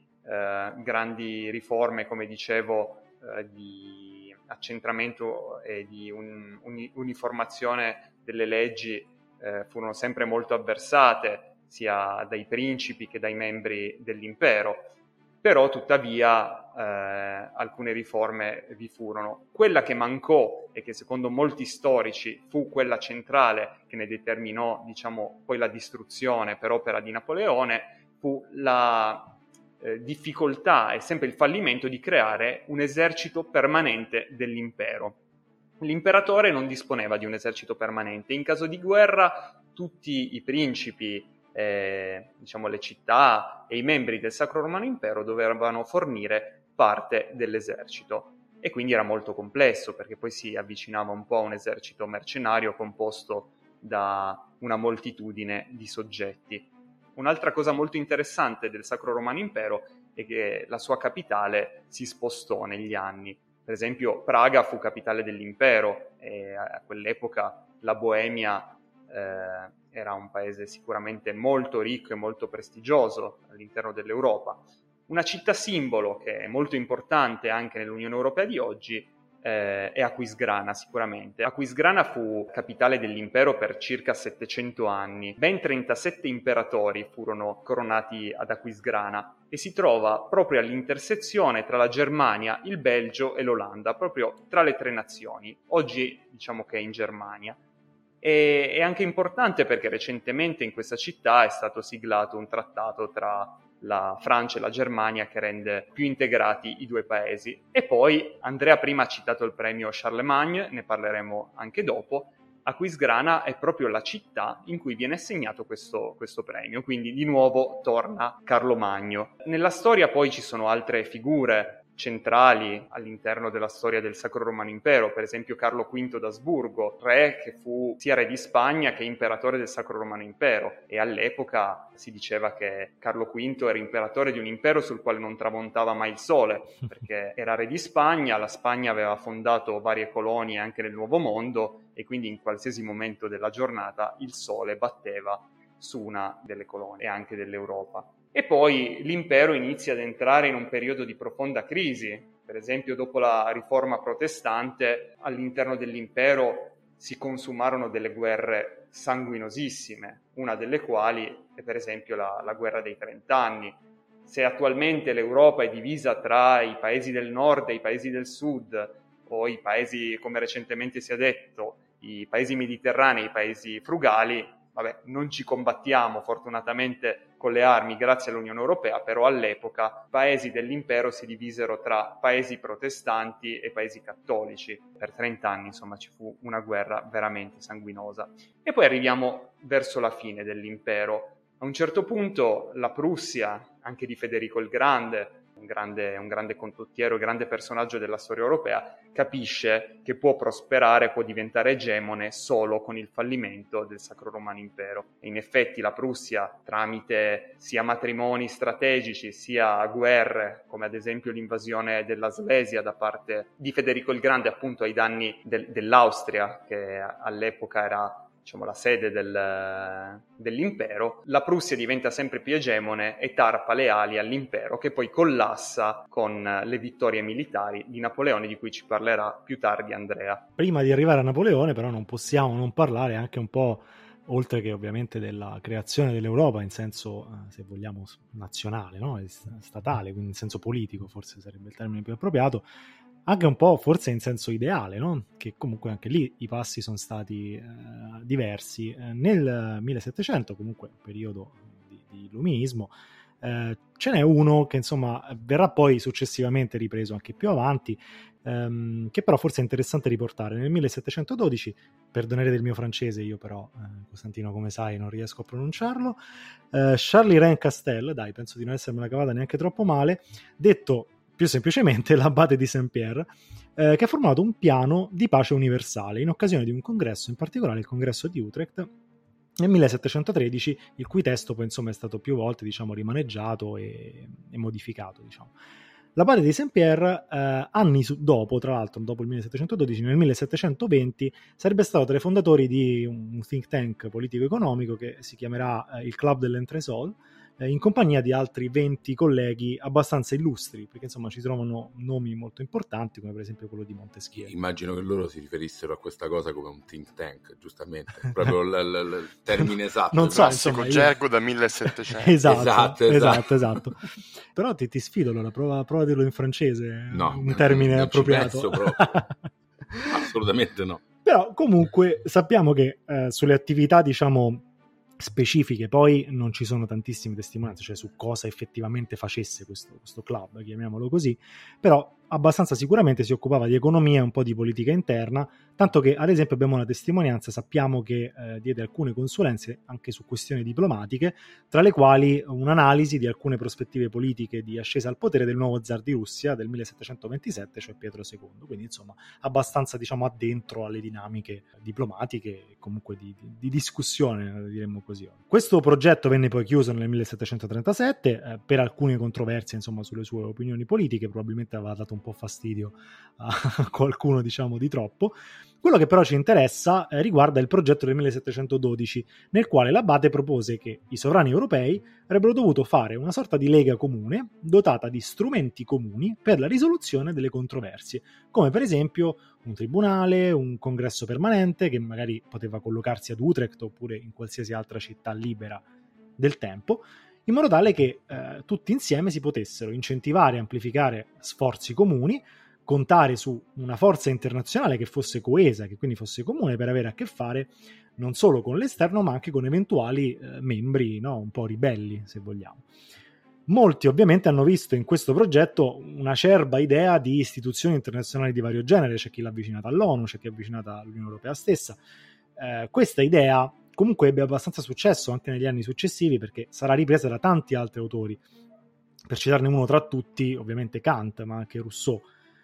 grandi riforme, come dicevo, di accentramento e di uniformazizione delle leggi furono sempre molto avversate sia dai principi che dai membri dell'impero, però tuttavia alcune riforme vi furono. Quella che mancò e che secondo molti storici fu quella centrale che ne determinò, diciamo, poi la distruzione per opera di Napoleone, fu la difficoltà e sempre il fallimento di creare un esercito permanente dell'impero. L'imperatore non disponeva di un esercito permanente. In caso di guerra tutti i principi, diciamo le città e i membri del Sacro Romano Impero dovevano fornire parte dell'esercito, e quindi era molto complesso, perché poi si avvicinava un po' a un esercito mercenario composto da una moltitudine di soggetti. Un'altra cosa molto interessante del Sacro Romano Impero è che la sua capitale si spostò negli anni. Per esempio Praga fu capitale dell'impero e a quell'epoca la Boemia era un paese sicuramente molto ricco e molto prestigioso all'interno dell'Europa. Una città simbolo che è molto importante anche nell'Unione Europea di oggi è Aquisgrana, sicuramente. Aquisgrana fu capitale dell'impero per circa 700 anni. Ben 37 imperatori furono coronati ad Aquisgrana e si trova proprio all'intersezione tra la Germania, il Belgio e l'Olanda, proprio tra le tre nazioni. Oggi diciamo che è in Germania. È anche importante perché recentemente in questa città è stato siglato un trattato tra la Francia e la Germania che rende più integrati i due paesi. E poi Andrea prima ha citato il premio Charlemagne, ne parleremo anche dopo. Aquisgrana è proprio la città in cui viene assegnato questo premio, quindi di nuovo torna Carlo Magno. Nella storia poi ci sono altre figure centrali all'interno della storia del Sacro Romano Impero, per esempio Carlo V d'Asburgo, re che fu sia re di Spagna che imperatore del Sacro Romano Impero, e all'epoca si diceva che Carlo V era imperatore di un impero sul quale non tramontava mai il sole, perché era re di Spagna, la Spagna aveva fondato varie colonie anche nel Nuovo Mondo e quindi in qualsiasi momento della giornata il sole batteva su una delle colonie e anche dell'Europa. E poi l'impero inizia ad entrare in un periodo di profonda crisi. Per esempio, dopo la riforma protestante, all'interno dell'impero si consumarono delle guerre sanguinosissime, una delle quali è per esempio la guerra dei 30 anni. Se attualmente l'Europa è divisa tra i paesi del nord e i paesi del sud, o i paesi, come recentemente si è detto, i paesi mediterranei e i paesi frugali, non ci combattiamo fortunatamente con le armi grazie all'Unione Europea, però all'epoca i paesi dell'impero si divisero tra paesi protestanti e paesi cattolici. Per 30 anni, insomma, ci fu una guerra veramente sanguinosa. E poi arriviamo verso la fine dell'impero. A un certo punto la Prussia, anche di Federico il Grande, un grande condottiero, grande personaggio della storia europea, capisce che può prosperare, può diventare egemone solo con il fallimento del Sacro Romano Impero. E in effetti la Prussia, tramite sia matrimoni strategici sia guerre, come ad esempio l'invasione della Slesia da parte di Federico il Grande appunto ai danni dell'Austria, che all'epoca era la sede dell'impero, la Prussia diventa sempre più egemone e tarpa le ali all'impero, che poi collassa con le vittorie militari di Napoleone, di cui ci parlerà più tardi Andrea. Prima di arrivare a Napoleone però non possiamo non parlare anche un po', oltre che ovviamente della creazione dell'Europa in senso, se vogliamo, nazionale, no? Statale, quindi in senso politico forse sarebbe il termine più appropriato, anche un po' forse in senso ideale, no? Che comunque anche lì i passi sono stati diversi. Nel 1700, comunque un periodo di illuminismo, Ce n'è uno che insomma verrà poi successivamente ripreso anche più avanti, che però forse è interessante riportare. Nel 1712, perdonate del mio francese, io però, Costantino, come sai, non riesco a pronunciarlo, Charles Rein Castel, dai, penso di non essermela cavata neanche troppo male, detto più semplicemente l'abate di Saint-Pierre, che ha formato un piano di pace universale in occasione di un congresso, in particolare il congresso di Utrecht, nel 1713, il cui testo poi insomma è stato più volte, diciamo, rimaneggiato e modificato, diciamo. L'abate di Saint-Pierre, anni dopo, tra l'altro, dopo il 1712, nel 1720, sarebbe stato tra i fondatori di un think tank politico-economico che si chiamerà il Club de l'Entresol, in compagnia di altri 20 colleghi abbastanza illustri, perché insomma ci trovano nomi molto importanti, come per esempio quello di Montesquieu. Immagino che loro si riferissero a questa cosa come un think tank, giustamente, proprio il termine esatto. Non so, classico insomma, gergo da 1700. Esatto. Però ti sfido, allora, prova a dirlo in francese, no, un termine appropriato. Ci penso proprio. Assolutamente no. Però comunque sappiamo che sulle attività, diciamo, specifiche poi non ci sono tantissime testimonianze, cioè su cosa effettivamente facesse questo club, chiamiamolo così, però abbastanza sicuramente si occupava di economia e un po' di politica interna, tanto che ad esempio abbiamo una testimonianza, sappiamo che diede alcune consulenze anche su questioni diplomatiche, tra le quali un'analisi di alcune prospettive politiche di ascesa al potere del nuovo zar di Russia del 1727, cioè Pietro II, quindi insomma abbastanza, diciamo, addentro alle dinamiche diplomatiche e comunque di discussione, diremmo così. Questo progetto venne poi chiuso nel 1737 per alcune controversie, insomma, sulle sue opinioni politiche, probabilmente aveva dato un po' fastidio a qualcuno, diciamo, di troppo. Quello che però ci interessa riguarda il progetto del 1712, nel quale l'abate propose che i sovrani europei avrebbero dovuto fare una sorta di lega comune dotata di strumenti comuni per la risoluzione delle controversie, come per esempio un tribunale, un congresso permanente che magari poteva collocarsi ad Utrecht oppure in qualsiasi altra città libera del tempo, in modo tale che tutti insieme si potessero incentivare e amplificare sforzi comuni, contare su una forza internazionale che fosse coesa, che quindi fosse comune, per avere a che fare non solo con l'esterno ma anche con eventuali membri, no, un po' ribelli, se vogliamo. Molti ovviamente hanno visto in questo progetto una acerba idea di istituzioni internazionali di vario genere, c'è chi l'ha avvicinata all'ONU, c'è chi l'ha avvicinata all'Unione Europea stessa. Questa idea comunque ebbe abbastanza successo anche negli anni successivi, perché sarà ripresa da tanti altri autori. Per citarne uno tra tutti, ovviamente Kant, ma anche Rousseau.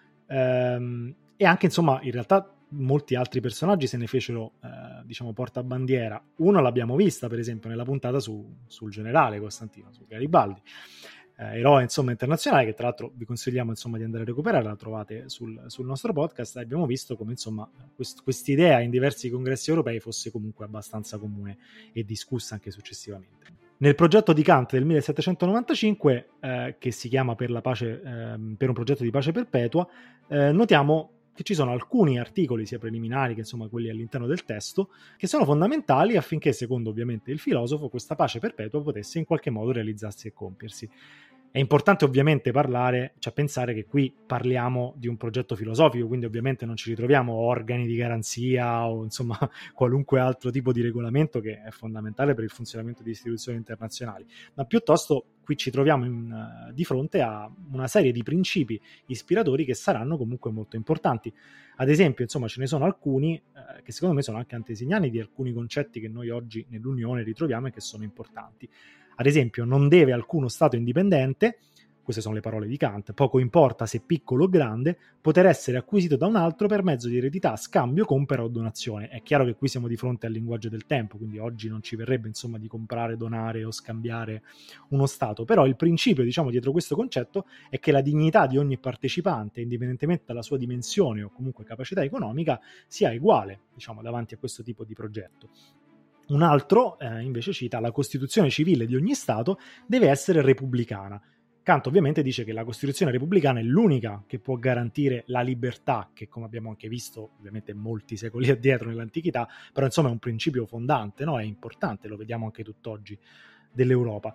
E anche, insomma, in realtà molti altri personaggi se ne fecero, diciamo, portabandiera. Uno l'abbiamo vista, per esempio, nella puntata sul generale Costantino, su Garibaldi, eroe, insomma, internazionale, che tra l'altro vi consigliamo, insomma, di andare a recuperare, la trovate sul nostro podcast. Abbiamo visto come, insomma, quest'idea in diversi congressi europei fosse comunque abbastanza comune e discussa anche successivamente. Nel progetto di Kant del 1795, che si chiama per un progetto di pace perpetua, notiamo che ci sono alcuni articoli, sia preliminari che, insomma, quelli all'interno del testo, che sono fondamentali affinché, secondo ovviamente il filosofo, questa pace perpetua potesse in qualche modo realizzarsi e compiersi. È importante ovviamente pensare che qui parliamo di un progetto filosofico, quindi ovviamente non ci ritroviamo organi di garanzia o, insomma, qualunque altro tipo di regolamento che è fondamentale per il funzionamento di istituzioni internazionali, ma piuttosto qui ci troviamo di fronte a una serie di principi ispiratori che saranno comunque molto importanti. Ad esempio, insomma, ce ne sono alcuni che secondo me sono anche antesignani di alcuni concetti che noi oggi nell'Unione ritroviamo e che sono importanti. Ad esempio, non deve alcuno Stato indipendente, queste sono le parole di Kant, poco importa se piccolo o grande, poter essere acquisito da un altro per mezzo di eredità, scambio, compera o donazione. È chiaro che qui siamo di fronte al linguaggio del tempo, quindi oggi non ci verrebbe, insomma, di comprare, donare o scambiare uno Stato, però il principio, diciamo, dietro questo concetto è che la dignità di ogni partecipante, indipendentemente dalla sua dimensione o comunque capacità economica, sia uguale, diciamo, davanti a questo tipo di progetto. Un altro invece cita: la Costituzione civile di ogni Stato deve essere repubblicana. Kant ovviamente dice che la Costituzione repubblicana è l'unica che può garantire la libertà, che, come abbiamo anche visto ovviamente molti secoli addietro nell'antichità, però insomma è un principio fondante, no? È importante, lo vediamo anche tutt'oggi, dell'Europa.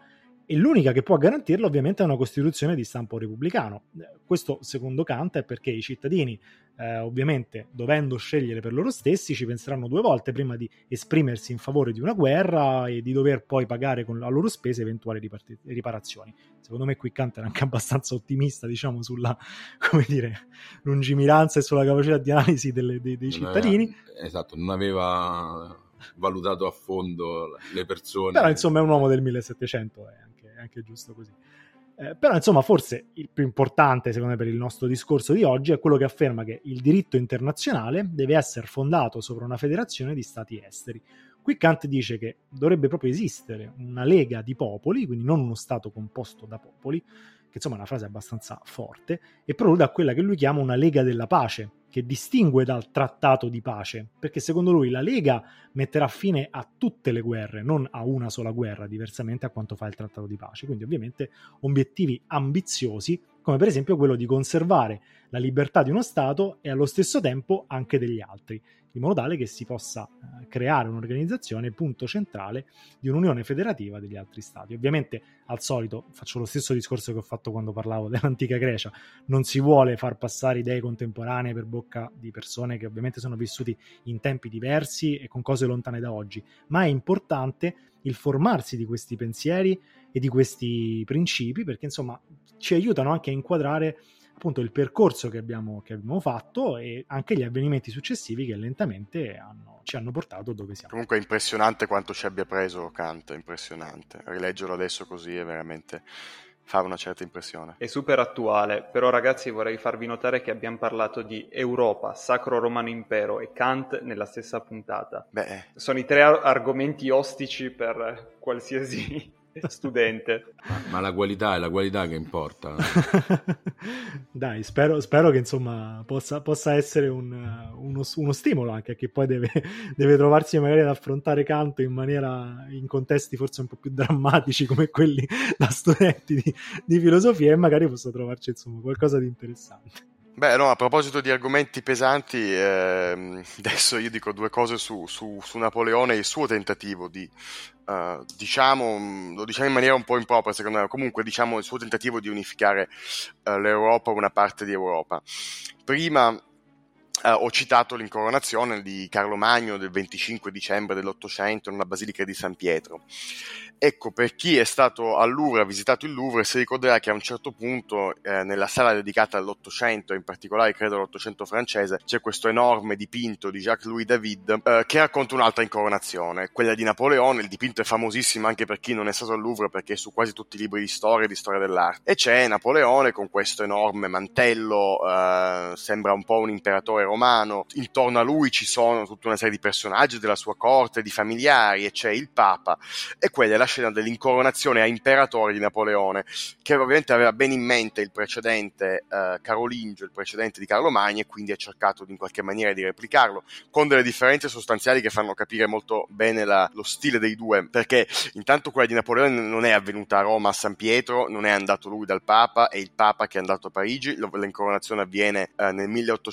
e l'unica che può garantirlo ovviamente è una Costituzione di stampo repubblicano. Questo secondo Kant è perché i cittadini ovviamente dovendo scegliere per loro stessi ci penseranno due volte prima di esprimersi in favore di una guerra e di dover poi pagare a loro spese eventuali riparazioni. Secondo me qui Kant era anche abbastanza ottimista, diciamo, sulla, come dire, lungimiranza e sulla capacità di analisi dei cittadini. Esatto, non aveva valutato a fondo le persone. Però insomma è un uomo del 1700, è anche giusto così. Però insomma forse il più importante secondo me per il nostro discorso di oggi è quello che afferma che il diritto internazionale deve essere fondato sopra una federazione di stati esteri. Qui Kant dice che dovrebbe proprio esistere una lega di popoli, quindi non uno stato composto da popoli, che insomma è una frase abbastanza forte, e proprio da quella che lui chiama una lega della pace, che distingue dal trattato di pace, perché secondo lui la lega metterà fine a tutte le guerre, non a una sola guerra, diversamente a quanto fa il trattato di pace. Quindi ovviamente obiettivi ambiziosi, come per esempio quello di conservare la libertà di uno Stato e allo stesso tempo anche degli altri, in modo tale che si possa creare un'organizzazione punto centrale di un'unione federativa degli altri Stati. Ovviamente, al solito, faccio lo stesso discorso che ho fatto quando parlavo dell'antica Grecia, non si vuole far passare idee contemporanee per bocca di persone che ovviamente sono vissuti in tempi diversi e con cose lontane da oggi, ma è importante il formarsi di questi pensieri e di questi principi, perché insomma ci aiutano anche a inquadrare appunto il percorso che abbiamo fatto e anche gli avvenimenti successivi che lentamente ci hanno portato dove siamo. Comunque è impressionante quanto ci abbia preso Kant, è impressionante. Rileggerlo adesso così è veramente fa una certa impressione. È super attuale, però ragazzi vorrei farvi notare che abbiamo parlato di Europa, Sacro Romano Impero e Kant nella stessa puntata. Sono i tre argomenti ostici per qualsiasi studente. Ma la qualità è la qualità che importa. Dai, spero che insomma possa essere uno stimolo anche a chi poi deve trovarsi magari ad affrontare Kant in contesti forse un po' più drammatici come quelli da studenti di filosofia, e magari possa trovarci insomma qualcosa di interessante. A proposito di argomenti pesanti, adesso io dico due cose su Napoleone e il suo tentativo di, lo diciamo in maniera un po' impropria secondo me, comunque diciamo il suo tentativo di unificare l'Europa, una parte di Europa. Prima ho citato l'incoronazione di Carlo Magno del 25 dicembre dell'800 nella Basilica di San Pietro. Ecco, per chi è stato al Louvre, ha visitato il Louvre, si ricorderà che a un certo punto nella sala dedicata all'Ottocento, in particolare credo all'Ottocento francese, c'è questo enorme dipinto di Jacques-Louis David che racconta un'altra incoronazione, quella di Napoleone. Il dipinto è famosissimo anche per chi non è stato al Louvre, perché è su quasi tutti i libri di storia dell'arte, e c'è Napoleone con questo enorme mantello, sembra un po' un imperatore romano. Intorno a lui ci sono tutta una serie di personaggi della sua corte, di familiari, e c'è il Papa, e quella è la scena dell'incoronazione a imperatore di Napoleone, che ovviamente aveva ben in mente il precedente carolingio, il precedente di Carlo Magno, e quindi ha cercato in qualche maniera di replicarlo, con delle differenze sostanziali che fanno capire molto bene lo stile dei due, perché intanto quella di Napoleone non è avvenuta a Roma, a San Pietro, non è andato lui dal Papa, è il Papa che è andato a Parigi. L'incoronazione avviene nel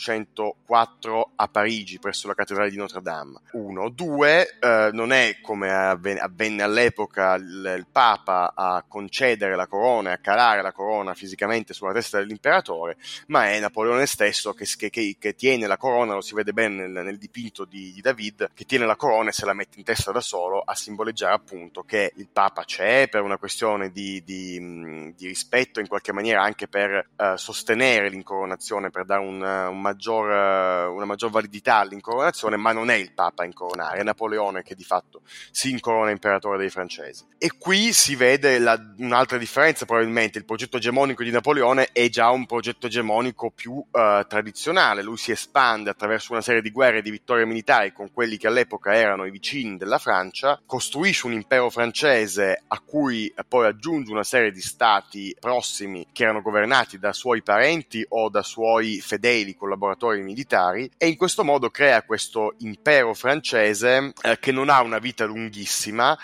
1804 a Parigi, presso la cattedrale di Notre Dame. 1. 2, non è come avvenne all'epoca il Papa a concedere la corona e a calare la corona fisicamente sulla testa dell'imperatore, ma è Napoleone stesso che tiene la corona. Lo si vede bene nel dipinto di David, che tiene la corona e se la mette in testa da solo, a simboleggiare appunto che il Papa c'è per una questione di rispetto, in qualche maniera anche per sostenere l'incoronazione, per dare una maggior validità all'incoronazione, ma non è il Papa a incoronare, è Napoleone che di fatto si incorona imperatore dei francesi. E qui si vede un'altra differenza. Probabilmente il progetto egemonico di Napoleone è già un progetto egemonico più tradizionale. Lui si espande attraverso una serie di guerre e di vittorie militari con quelli che all'epoca erano i vicini della Francia, costruisce un impero francese a cui poi aggiunge una serie di stati prossimi che erano governati da suoi parenti o da suoi fedeli collaboratori militari, e in questo modo crea questo impero francese che non ha una vita lunghissima,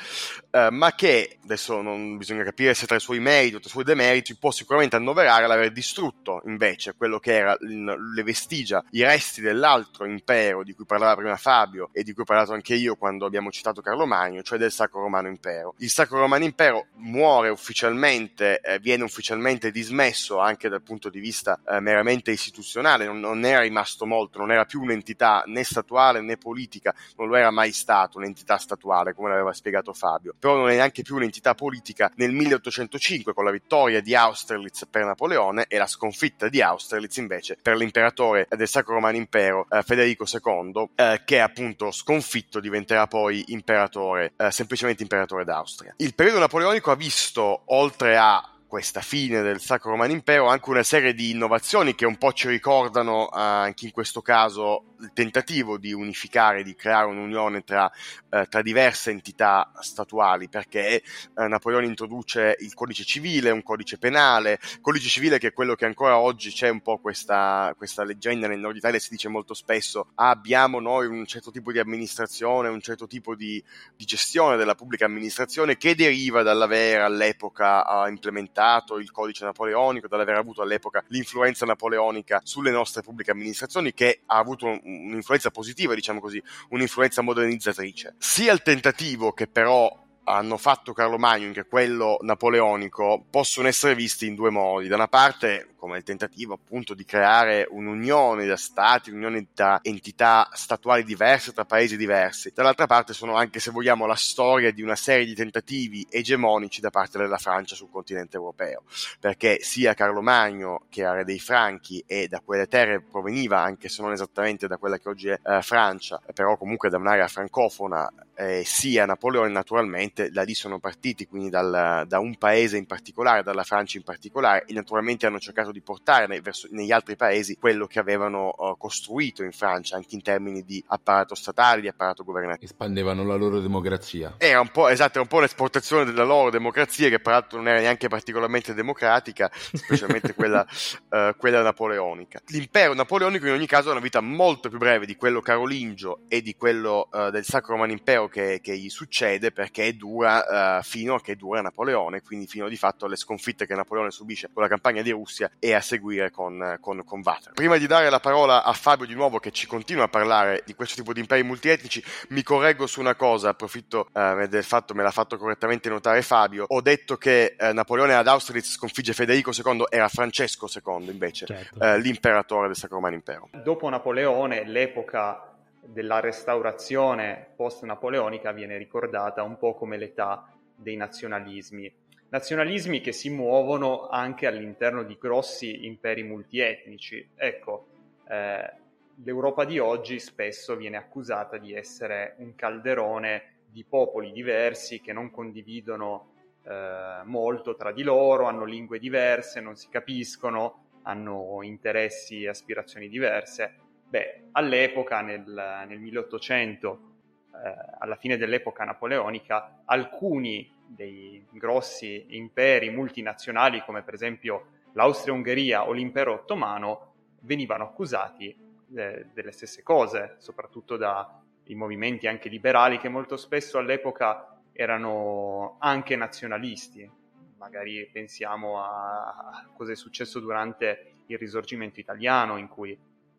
ma che, adesso non bisogna capire se tra i suoi meriti o tra i suoi demeriti, può sicuramente annoverare l'aver distrutto invece quello che era le vestigia, i resti dell'altro impero di cui parlava prima Fabio e di cui ho parlato anche io quando abbiamo citato Carlo Magno, cioè del Sacro Romano Impero. Il Sacro Romano Impero muore ufficialmente, viene ufficialmente dismesso anche dal punto di vista meramente istituzionale, non era rimasto molto, non era più un'entità né statuale né politica, non lo era mai stato un'entità statuale come l'aveva spiegato Fabio, però non è neanche più un'entità politica nel 1805 con la vittoria di Austerlitz per Napoleone e la sconfitta di Austerlitz invece per l'imperatore del Sacro Romano Impero Federico II, che appunto sconfitto diventerà poi imperatore, semplicemente imperatore d'Austria. Il periodo napoleonico ha visto, oltre a questa fine del Sacro Romano Impero, anche una serie di innovazioni che un po' ci ricordano anche in questo caso il tentativo di unificare, di creare un'unione tra diverse entità statuali, perché Napoleone introduce il codice civile, un codice penale, codice civile che è quello che ancora oggi c'è un po' questa leggenda nel nord Italia, si dice molto spesso abbiamo noi un certo tipo di amministrazione, un certo tipo di gestione della pubblica amministrazione che deriva dall'aver all'epoca implementato il codice napoleonico, dall'aver avuto all'epoca l'influenza napoleonica sulle nostre pubbliche amministrazioni, che ha avuto un'influenza positiva, diciamo così, un'influenza modernizzatrice. Sia il tentativo che però hanno fatto Carlo Magno che quello napoleonico possono essere visti in due modi. Da una parte come il tentativo appunto di creare un'unione da stati, un'unione tra entità statuali diverse, tra paesi diversi. Dall'altra parte sono anche, se vogliamo, la storia di una serie di tentativi egemonici da parte della Francia sul continente europeo, perché sia Carlo Magno, che era re dei Franchi e da quelle terre proveniva, anche se non esattamente da quella che oggi è Francia, però comunque da un'area francofona, sia Napoleone naturalmente, da lì sono partiti, quindi da un paese in particolare, dalla Francia in particolare, e naturalmente hanno cercato di portare negli altri paesi quello che avevano costruito in Francia, anche in termini di apparato statale, di apparato governativo. Espandevano la loro democrazia. Era un po', esatto, era un po' un'esportazione della loro democrazia, che peraltro non era neanche particolarmente democratica, specialmente quella napoleonica. L'impero napoleonico in ogni caso ha una vita molto più breve di quello carolingio e di quello del Sacro Romano Impero che gli succede, perché dura fino a che dura Napoleone, quindi fino di fatto alle sconfitte che Napoleone subisce con la campagna di Russia e a seguire con Waterloo. Prima di dare la parola a Fabio di nuovo, che ci continua a parlare di questo tipo di imperi multietnici, mi correggo su una cosa, approfitto del fatto, me l'ha fatto correttamente notare Fabio, ho detto che Napoleone ad Austerlitz sconfigge Federico II, era Francesco II invece, certo. L'imperatore del Sacro Romano Impero. Dopo Napoleone, l'epoca della restaurazione post-napoleonica viene ricordata un po' come l'età dei nazionalismi che si muovono anche all'interno di grossi imperi multietnici. Ecco, l'Europa di oggi spesso viene accusata di essere un calderone di popoli diversi che non condividono molto tra di loro, hanno lingue diverse, non si capiscono, hanno interessi e aspirazioni diverse. All'epoca, nel 1800, alla fine dell'epoca napoleonica, alcuni dei grossi imperi multinazionali, come per esempio l'Austria-Ungheria o l'impero ottomano, venivano accusati delle stesse cose, soprattutto dai movimenti anche liberali, che molto spesso all'epoca erano anche nazionalisti. Magari pensiamo a cosa è successo durante il Risorgimento italiano, in cui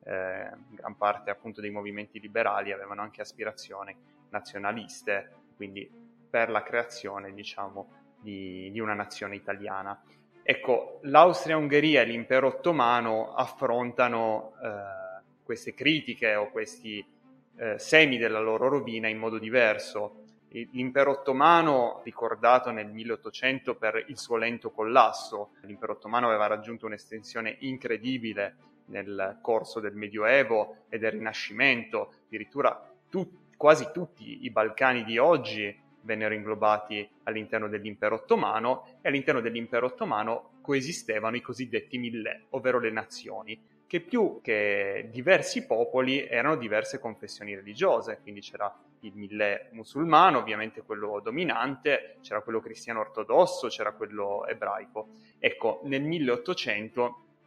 gran parte appunto dei movimenti liberali avevano anche aspirazioni nazionaliste, quindi per la creazione, diciamo, di una nazione italiana. Ecco, l'Austria-Ungheria e l'impero ottomano affrontano queste critiche o questi semi della loro rovina in modo diverso. L'impero ottomano, ricordato nel 1800 per il suo lento collasso, l'impero ottomano aveva raggiunto un'estensione incredibile nel corso del Medioevo e del Rinascimento, addirittura quasi tutti i Balcani di oggi vennero inglobati all'interno dell'impero ottomano, e all'interno dell'impero ottomano coesistevano i cosiddetti millè, ovvero le nazioni, che più che diversi popoli erano diverse confessioni religiose. Quindi c'era il millè musulmano, ovviamente quello dominante, c'era quello cristiano ortodosso, c'era quello ebraico. Ecco, nel 1800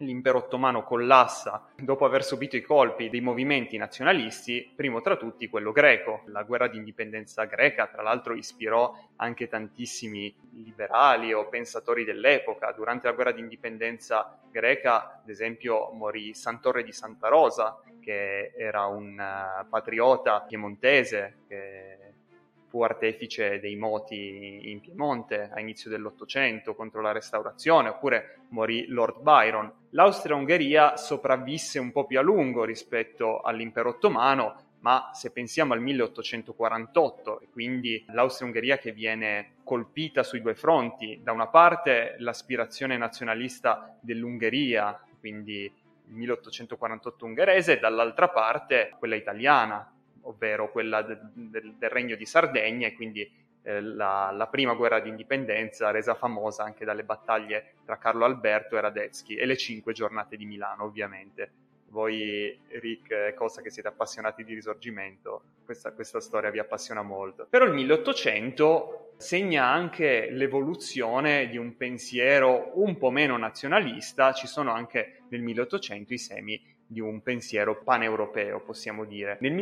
l'impero ottomano collassa dopo aver subito i colpi dei movimenti nazionalisti, primo tra tutti quello greco. La guerra di indipendenza greca, tra l'altro, ispirò anche tantissimi liberali o pensatori dell'epoca. Durante la guerra di indipendenza greca, ad esempio, morì Sant'Orre di Santa Rosa, che era un patriota piemontese che fu artefice dei moti in Piemonte a inizio dell'Ottocento contro la Restaurazione, oppure morì Lord Byron. L'Austria-Ungheria sopravvisse un po' più a lungo rispetto all'impero ottomano, ma se pensiamo al 1848, e quindi l'Austria-Ungheria che viene colpita sui due fronti, da una parte l'aspirazione nazionalista dell'Ungheria, quindi il 1848 ungherese, e dall'altra parte quella italiana, ovvero quella del Regno di Sardegna, e quindi la prima guerra di indipendenza resa famosa anche dalle battaglie tra Carlo Alberto e Radetzky e le 5 giornate di Milano, ovviamente. Voi, Rick e Cosa, che siete appassionati di Risorgimento, questa storia vi appassiona molto. Però il 1800 segna anche l'evoluzione di un pensiero un po' meno nazionalista. Ci sono anche nel 1800 i semi di un pensiero paneuropeo, possiamo dire. Nel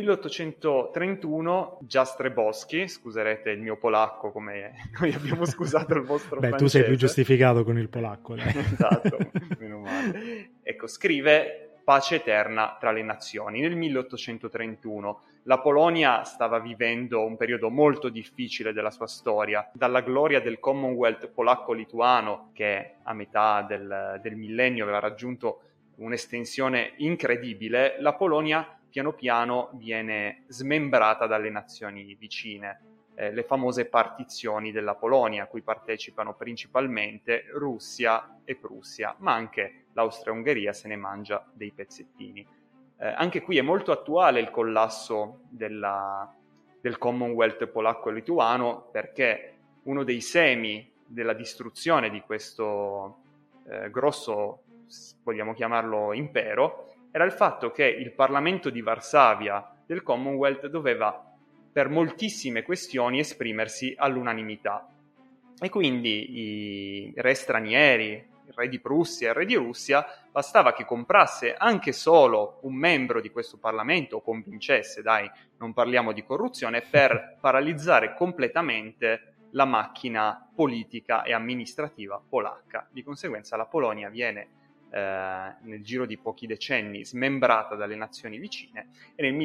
1831 Jastrzębowski, scuserete il mio polacco come noi abbiamo scusato il vostro francese. Tu sei più giustificato con il polacco. Esatto, meno male. Ecco, scrive Pace eterna tra le nazioni. Nel 1831 la Polonia stava vivendo un periodo molto difficile della sua storia. Dalla gloria del Commonwealth polacco-lituano, che a metà del millennio aveva raggiunto un'estensione incredibile, la Polonia piano piano viene smembrata dalle nazioni vicine. Le famose partizioni della Polonia, a cui partecipano principalmente Russia e Prussia, ma anche l'Austria-Ungheria se ne mangia dei pezzettini. Anche qui è molto attuale il collasso del Commonwealth polacco e lituano, perché uno dei semi della distruzione di questo grosso, vogliamo chiamarlo impero, era il fatto che il Parlamento di Varsavia del Commonwealth doveva per moltissime questioni esprimersi all'unanimità, e quindi i re stranieri, il re di Prussia e il re di Russia, bastava che comprasse anche solo un membro di questo Parlamento, o convincesse, dai, non parliamo di corruzione, per paralizzare completamente la macchina politica e amministrativa polacca. Di conseguenza la Polonia viene nel giro di pochi decenni smembrata dalle nazioni vicine, e nel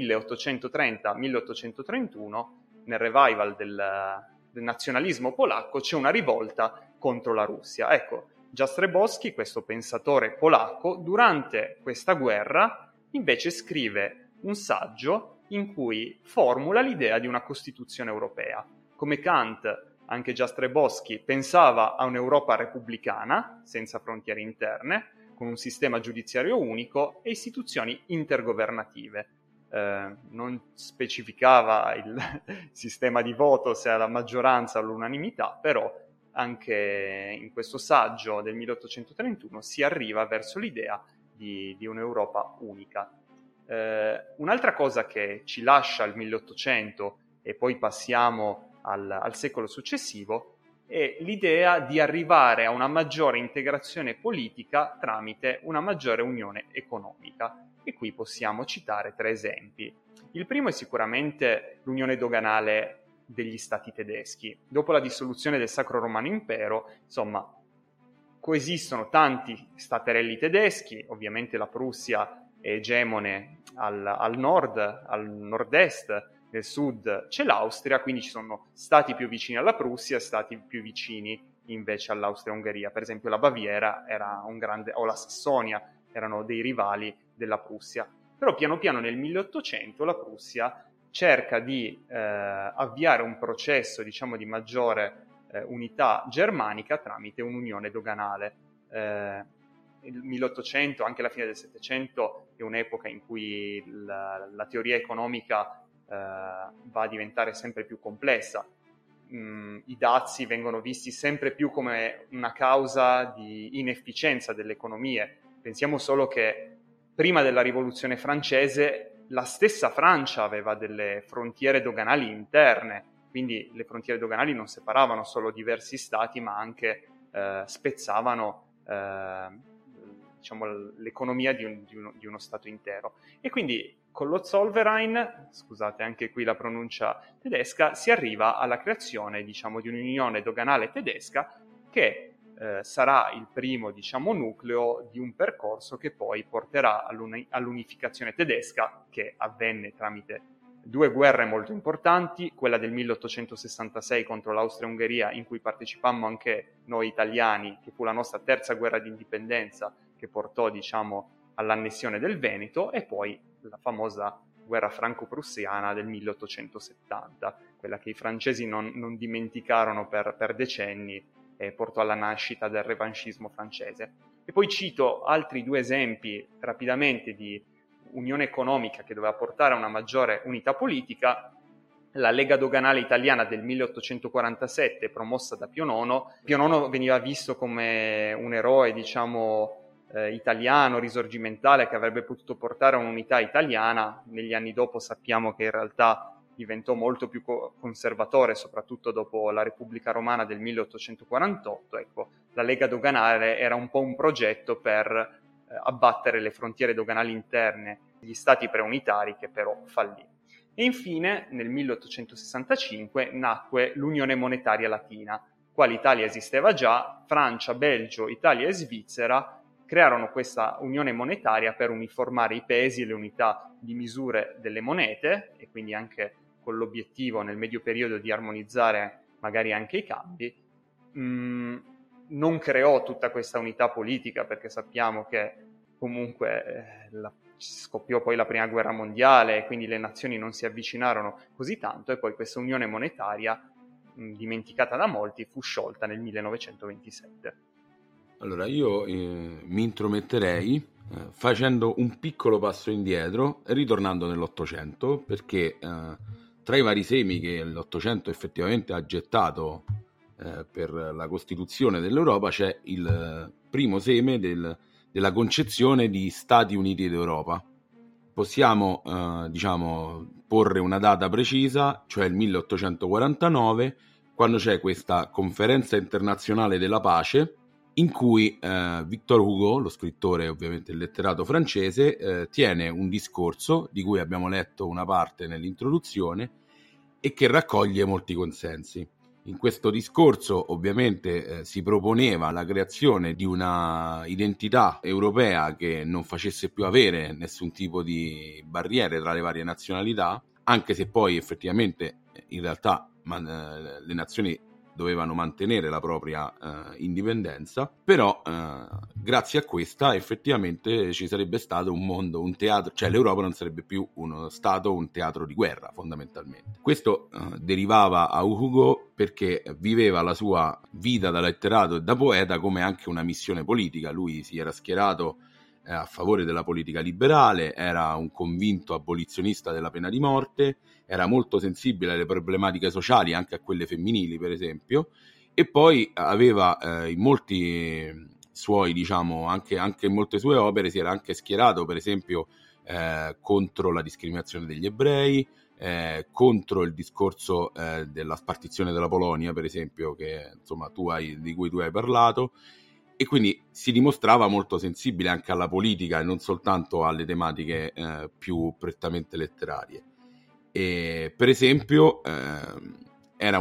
1830-1831, nel revival del nazionalismo polacco, c'è una rivolta contro la Russia. Ecco, Jastrzębowski, questo pensatore polacco, durante questa guerra invece scrive un saggio in cui formula l'idea di una Costituzione europea. Come Kant, anche Jastrzębowski pensava a un'Europa repubblicana, senza frontiere interne, con un sistema giudiziario unico e istituzioni intergovernative. Non specificava il sistema di voto, se alla maggioranza o all'unanimità, però anche in questo saggio del 1831 si arriva verso l'idea di un'Europa unica. Un'altra cosa che ci lascia il 1800 e poi passiamo al secolo successivo è l'idea di arrivare a una maggiore integrazione politica tramite una maggiore unione economica. E qui possiamo citare 3 esempi. Il primo è sicuramente l'unione doganale degli stati tedeschi. Dopo la dissoluzione del Sacro Romano Impero, insomma, coesistono tanti staterelli tedeschi, ovviamente la Prussia è egemone al nord, al nord-est. Nel sud c'è l'Austria, quindi ci sono stati più vicini alla Prussia e stati più vicini invece all'Austria-Ungheria. Per esempio la Baviera era o la Sassonia erano dei rivali della Prussia. Però piano piano nel 1800 la Prussia cerca di avviare un processo, diciamo, di maggiore unità germanica tramite un'unione doganale. Il 1800, anche la fine del Settecento, è un'epoca in cui la teoria economica va a diventare sempre più complessa. I dazi vengono visti sempre più come una causa di inefficienza delle economie. Pensiamo solo che prima della Rivoluzione francese la stessa Francia aveva delle frontiere doganali interne, quindi le frontiere doganali non separavano solo diversi stati, ma anche spezzavano l'economia di uno Stato intero. E quindi con lo Zollverein, scusate anche qui la pronuncia tedesca, si arriva alla creazione di un'unione doganale tedesca che sarà il primo nucleo di un percorso che poi porterà all'unificazione tedesca, che avvenne tramite due guerre molto importanti, quella del 1866 contro l'Austria-Ungheria, in cui partecipammo anche noi italiani, che fu la nostra terza guerra di indipendenza, che portò all'annessione del Veneto, e poi la famosa guerra franco-prussiana del 1870, quella che i francesi non dimenticarono per decenni e portò alla nascita del revanchismo francese. E poi cito altri due esempi rapidamente di unione economica che doveva portare a una maggiore unità politica: la Lega Doganale Italiana del 1847, promossa da Pio IX. Pio IX veniva visto come un eroe, italiano, risorgimentale, che avrebbe potuto portare a un'unità italiana. Negli anni dopo sappiamo che in realtà diventò molto più conservatore, soprattutto dopo la Repubblica Romana del 1848. Ecco, la Lega Doganale era un po' un progetto per abbattere le frontiere doganali interne degli stati preunitari, che però fallì. E infine nel 1865 nacque l'Unione Monetaria Latina. Qua l'Italia esisteva già, Francia, Belgio, Italia e Svizzera crearono questa unione monetaria per uniformare i pesi e le unità di misure delle monete, e quindi anche con l'obiettivo nel medio periodo di armonizzare magari anche i cambi. Non creò tutta questa unità politica, perché sappiamo che comunque scoppiò poi la prima guerra mondiale, e quindi le nazioni non si avvicinarono così tanto, e poi questa unione monetaria, dimenticata da molti, fu sciolta nel 1927. Allora io mi intrometterei facendo un piccolo passo indietro e ritornando nell'Ottocento, perché tra i vari semi che l'Ottocento effettivamente ha gettato per la costituzione dell'Europa c'è il primo seme della concezione di Stati Uniti d'Europa. Possiamo porre una data precisa, cioè il 1849, quando c'è questa conferenza internazionale della pace in cui Victor Hugo, lo scrittore, ovviamente il letterato francese, tiene un discorso di cui abbiamo letto una parte nell'introduzione e che raccoglie molti consensi. In questo discorso ovviamente si proponeva la creazione di una identità europea che non facesse più avere nessun tipo di barriere tra le varie nazionalità, anche se poi effettivamente in realtà le nazioni dovevano mantenere la propria indipendenza, però grazie a questa effettivamente ci sarebbe stato un mondo, un teatro, cioè l'Europa non sarebbe più uno stato, un teatro di guerra fondamentalmente. Questo derivava a Hugo perché viveva la sua vita da letterato e da poeta come anche una missione politica. Lui si era schierato a favore della politica liberale, era un convinto abolizionista della pena di morte, era molto sensibile alle problematiche sociali, anche a quelle femminili per esempio, e poi aveva in molti suoi, anche in molte sue opere si era anche schierato per esempio contro la discriminazione degli ebrei, contro il discorso della spartizione della Polonia per esempio, che insomma di cui tu hai parlato, e quindi si dimostrava molto sensibile anche alla politica e non soltanto alle tematiche più prettamente letterarie. E, per esempio era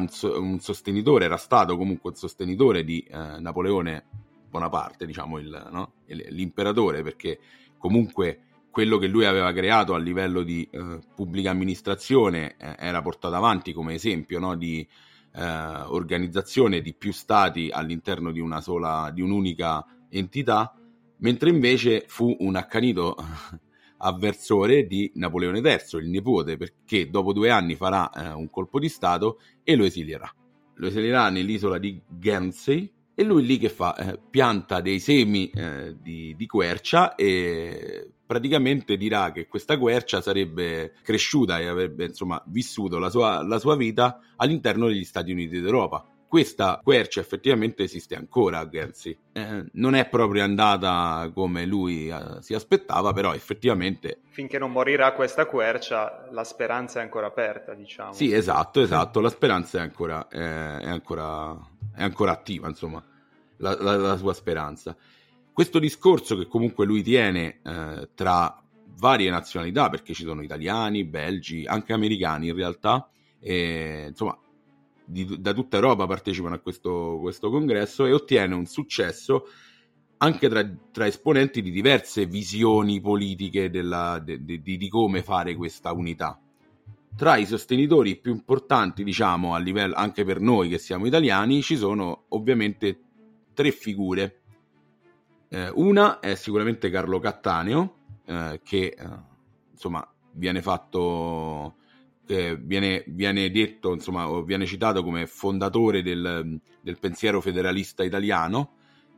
era stato comunque un sostenitore di Napoleone Bonaparte, l'imperatore, perché comunque quello che lui aveva creato a livello di pubblica amministrazione era portato avanti come esempio, di organizzazione di più stati all'interno di un'unica entità, mentre invece fu un accanito avversore di Napoleone III, il nipote, perché dopo 2 anni farà un colpo di stato e lo esilierà nell'isola di Guernsey, e lui lì che fa? Pianta dei semi di quercia e praticamente dirà che questa quercia sarebbe cresciuta e avrebbe vissuto la sua vita all'interno degli Stati Uniti d'Europa. Questa quercia effettivamente esiste ancora a Guernsey. Non è proprio andata come lui si aspettava, però effettivamente finché non morirà questa quercia la speranza è ancora aperta, Sì, esatto, la speranza è ancora attiva, la sua speranza. Questo discorso che comunque lui tiene tra varie nazionalità, perché ci sono italiani, belgi, anche americani in realtà, insomma da tutta Europa partecipano a questo congresso, e ottiene un successo anche tra esponenti di diverse visioni politiche di come fare questa unità. Tra i sostenitori più importanti, diciamo, a livello anche per noi che siamo italiani, ci sono ovviamente 3 figure. Una è sicuramente Carlo Cattaneo, che insomma viene fatto, viene detto, insomma, o viene citato come fondatore del pensiero federalista italiano.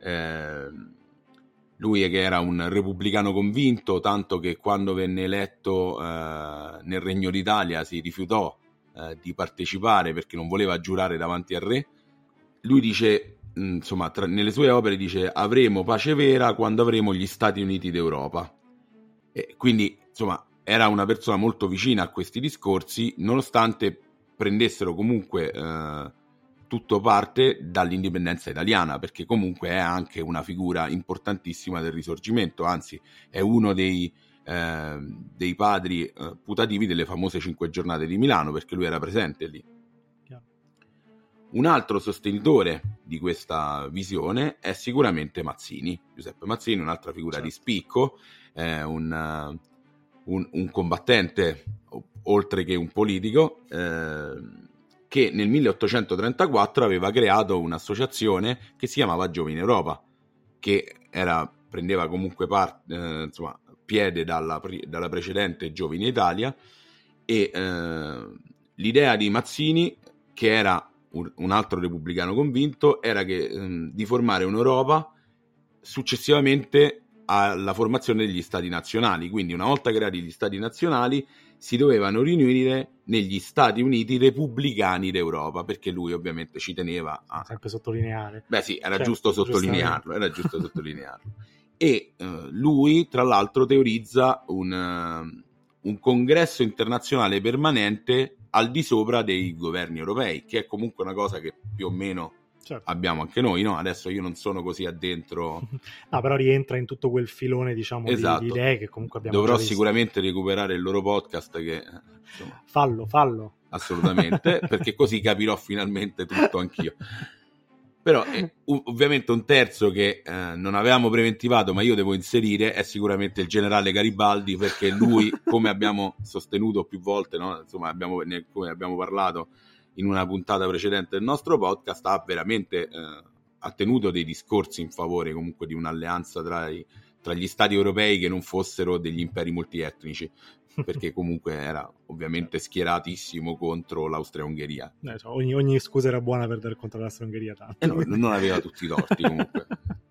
Lui che era un repubblicano convinto, tanto che quando venne eletto nel Regno d'Italia si rifiutò di partecipare perché non voleva giurare davanti al re. Lui dice, insomma, nelle sue opere dice: avremo pace vera quando avremo gli Stati Uniti d'Europa. E quindi, insomma, era una persona molto vicina a questi discorsi, nonostante prendessero comunque tutto parte dall'indipendenza italiana, perché comunque è anche una figura importantissima del Risorgimento, anzi è uno dei padri putativi delle famose 5 giornate di Milano, perché lui era presente lì. Un altro sostenitore di questa visione è sicuramente Mazzini, Giuseppe Mazzini, un'altra figura di spicco, un combattente oltre che un politico, che nel 1834 aveva creato un'associazione che si chiamava Giovine Europa, che prendeva comunque piede dalla precedente Giovine Italia, e l'idea di Mazzini, che era un altro repubblicano convinto, era che di formare un'Europa successivamente alla formazione degli stati nazionali. Quindi una volta creati gli stati nazionali si dovevano riunire negli Stati Uniti repubblicani d'Europa, perché lui ovviamente ci teneva a sempre sottolineare. Beh sì, era giusto sottolinearlo, E lui tra l'altro teorizza un congresso internazionale permanente al di sopra dei governi europei, che è comunque una cosa che più o meno abbiamo anche noi, no? Adesso io non sono così addentro. No, però rientra in tutto quel filone, diciamo, esatto, di idee che comunque abbiamo dovrò già visto. sicuramente recuperare il loro podcast, che insomma, fallo assolutamente, perché così capirò finalmente tutto anch'io. Però ovviamente un terzo che non avevamo preventivato, ma io devo inserire, è sicuramente il generale Garibaldi, perché lui, come abbiamo sostenuto più volte, no? Insomma, come abbiamo parlato in una puntata precedente del nostro podcast, ha veramente ha tenuto dei discorsi in favore comunque di un'alleanza tra gli stati europei che non fossero degli imperi multietnici, perché comunque era ovviamente schieratissimo contro l'Austria-Ungheria. Ogni scusa era buona per dare contro l'Austria-Ungheria, tanto. No, non aveva tutti i torti comunque.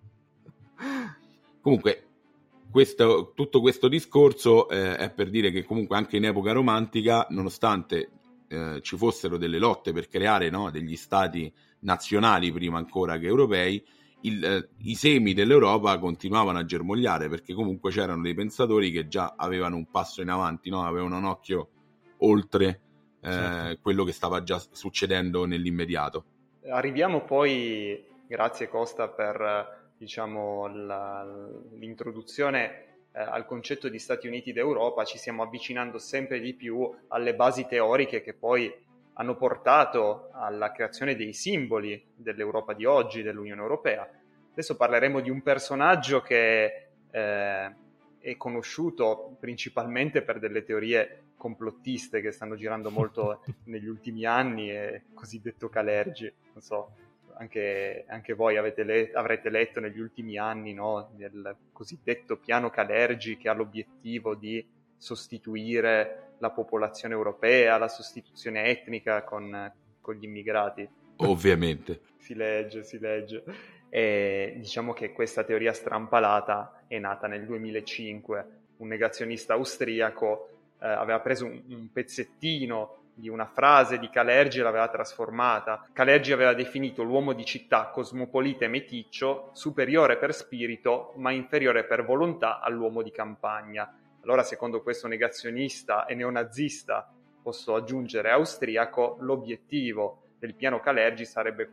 Comunque tutto questo discorso è per dire che comunque anche in epoca romantica, nonostante ci fossero delle lotte per creare, no, degli stati nazionali prima ancora che europei, i semi dell'Europa continuavano a germogliare, perché comunque c'erano dei pensatori che già avevano un passo in avanti, no? Avevano un occhio oltre quello che stava già succedendo nell'immediato. Arriviamo poi, grazie Costa per l'introduzione al concetto di Stati Uniti d'Europa, ci stiamo avvicinando sempre di più alle basi teoriche che poi hanno portato alla creazione dei simboli dell'Europa di oggi, dell'Unione Europea. Adesso parleremo di un personaggio che è conosciuto principalmente per delle teorie complottiste che stanno girando molto negli ultimi anni, è cosiddetto Kalergi. Non so, anche voi avrete letto negli ultimi anni, no, del cosiddetto piano Kalergi, che ha l'obiettivo di sostituire la popolazione europea, la sostituzione etnica con gli immigrati. Ovviamente. Si legge. E diciamo che questa teoria strampalata è nata nel 2005. Un negazionista austriaco aveva preso un pezzettino di una frase di Kalergi e l'aveva trasformata. Kalergi aveva definito l'uomo di città cosmopolita e meticcio, superiore per spirito ma inferiore per volontà all'uomo di campagna. Allora, secondo questo negazionista e neonazista, posso aggiungere austriaco, l'obiettivo del piano Kalergi sarebbe quello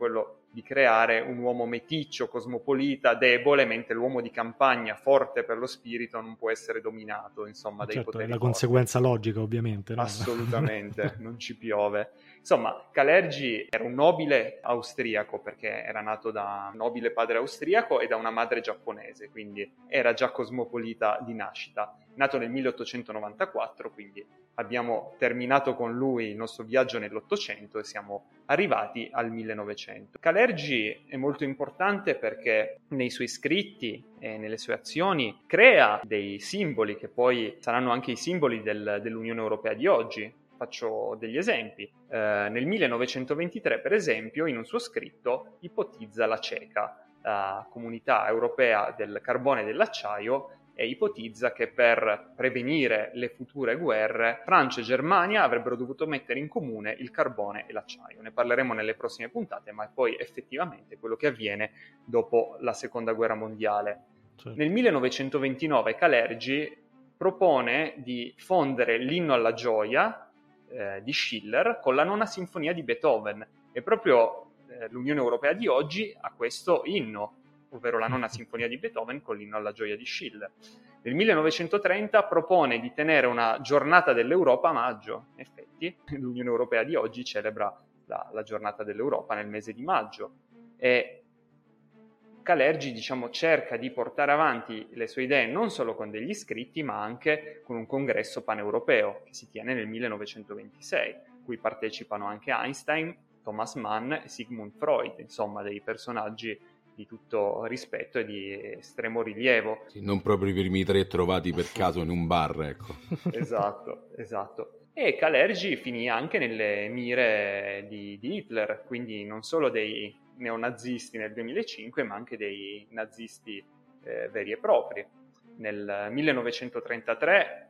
di creare un uomo meticcio, cosmopolita, debole, mentre l'uomo di campagna, forte per lo spirito, non può essere dominato, insomma, dai certo, poteri è la forti. conseguenza logica, ovviamente, no? Assolutamente, non ci piove. Insomma, Kalergi era un nobile austriaco, perché era nato da un nobile padre austriaco e da una madre giapponese, quindi era già cosmopolita di nascita. Nato nel 1894, quindi abbiamo terminato con lui il nostro viaggio nell'Ottocento e siamo arrivati al 1900. Kalergi è molto importante perché nei suoi scritti e nelle sue azioni crea dei simboli che poi saranno anche i simboli dell'Unione Europea di oggi. Faccio degli esempi. Nel 1923, per esempio, in un suo scritto ipotizza la CECA, la Comunità Europea del Carbone e dell'Acciaio, e ipotizza che per prevenire le future guerre Francia e Germania avrebbero dovuto mettere in comune il carbone e l'acciaio. Ne parleremo nelle prossime puntate, ma è poi effettivamente quello che avviene dopo la Seconda Guerra Mondiale. Certo. Nel 1929 Kalergi propone di fondere l'Inno alla gioia di Schiller con la Nona Sinfonia di Beethoven, e proprio l'Unione Europea di oggi ha questo inno, ovvero la Nona Sinfonia di Beethoven con l'Inno alla gioia di Schiller. Nel 1930 propone di tenere una giornata dell'Europa a maggio. In effetti l'Unione Europea di oggi celebra la giornata dell'Europa nel mese di maggio, e Kalergi, diciamo, cerca di portare avanti le sue idee non solo con degli scritti, ma anche con un congresso paneuropeo che si tiene nel 1926, cui partecipano anche Einstein, Thomas Mann e Sigmund Freud, insomma dei personaggi di tutto rispetto e di estremo rilievo. Sì, non proprio i primi tre trovati per caso in un bar, ecco. Esatto. E Kalergi finì anche nelle mire di Hitler, quindi non solo dei neonazisti nel 2005, ma anche dei nazisti veri e propri. Nel 1933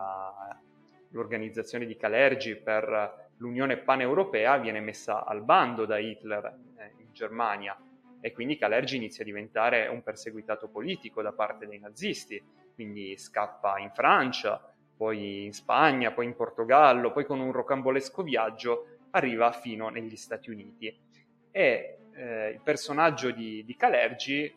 l'organizzazione di Kalergi per l'Unione Paneuropea viene messa al bando da Hitler in Germania, e quindi Kalergi inizia a diventare un perseguitato politico da parte dei nazisti, quindi scappa in Francia, poi in Spagna, poi in Portogallo, poi con un rocambolesco viaggio arriva fino negli Stati Uniti. E il personaggio di Kalergi,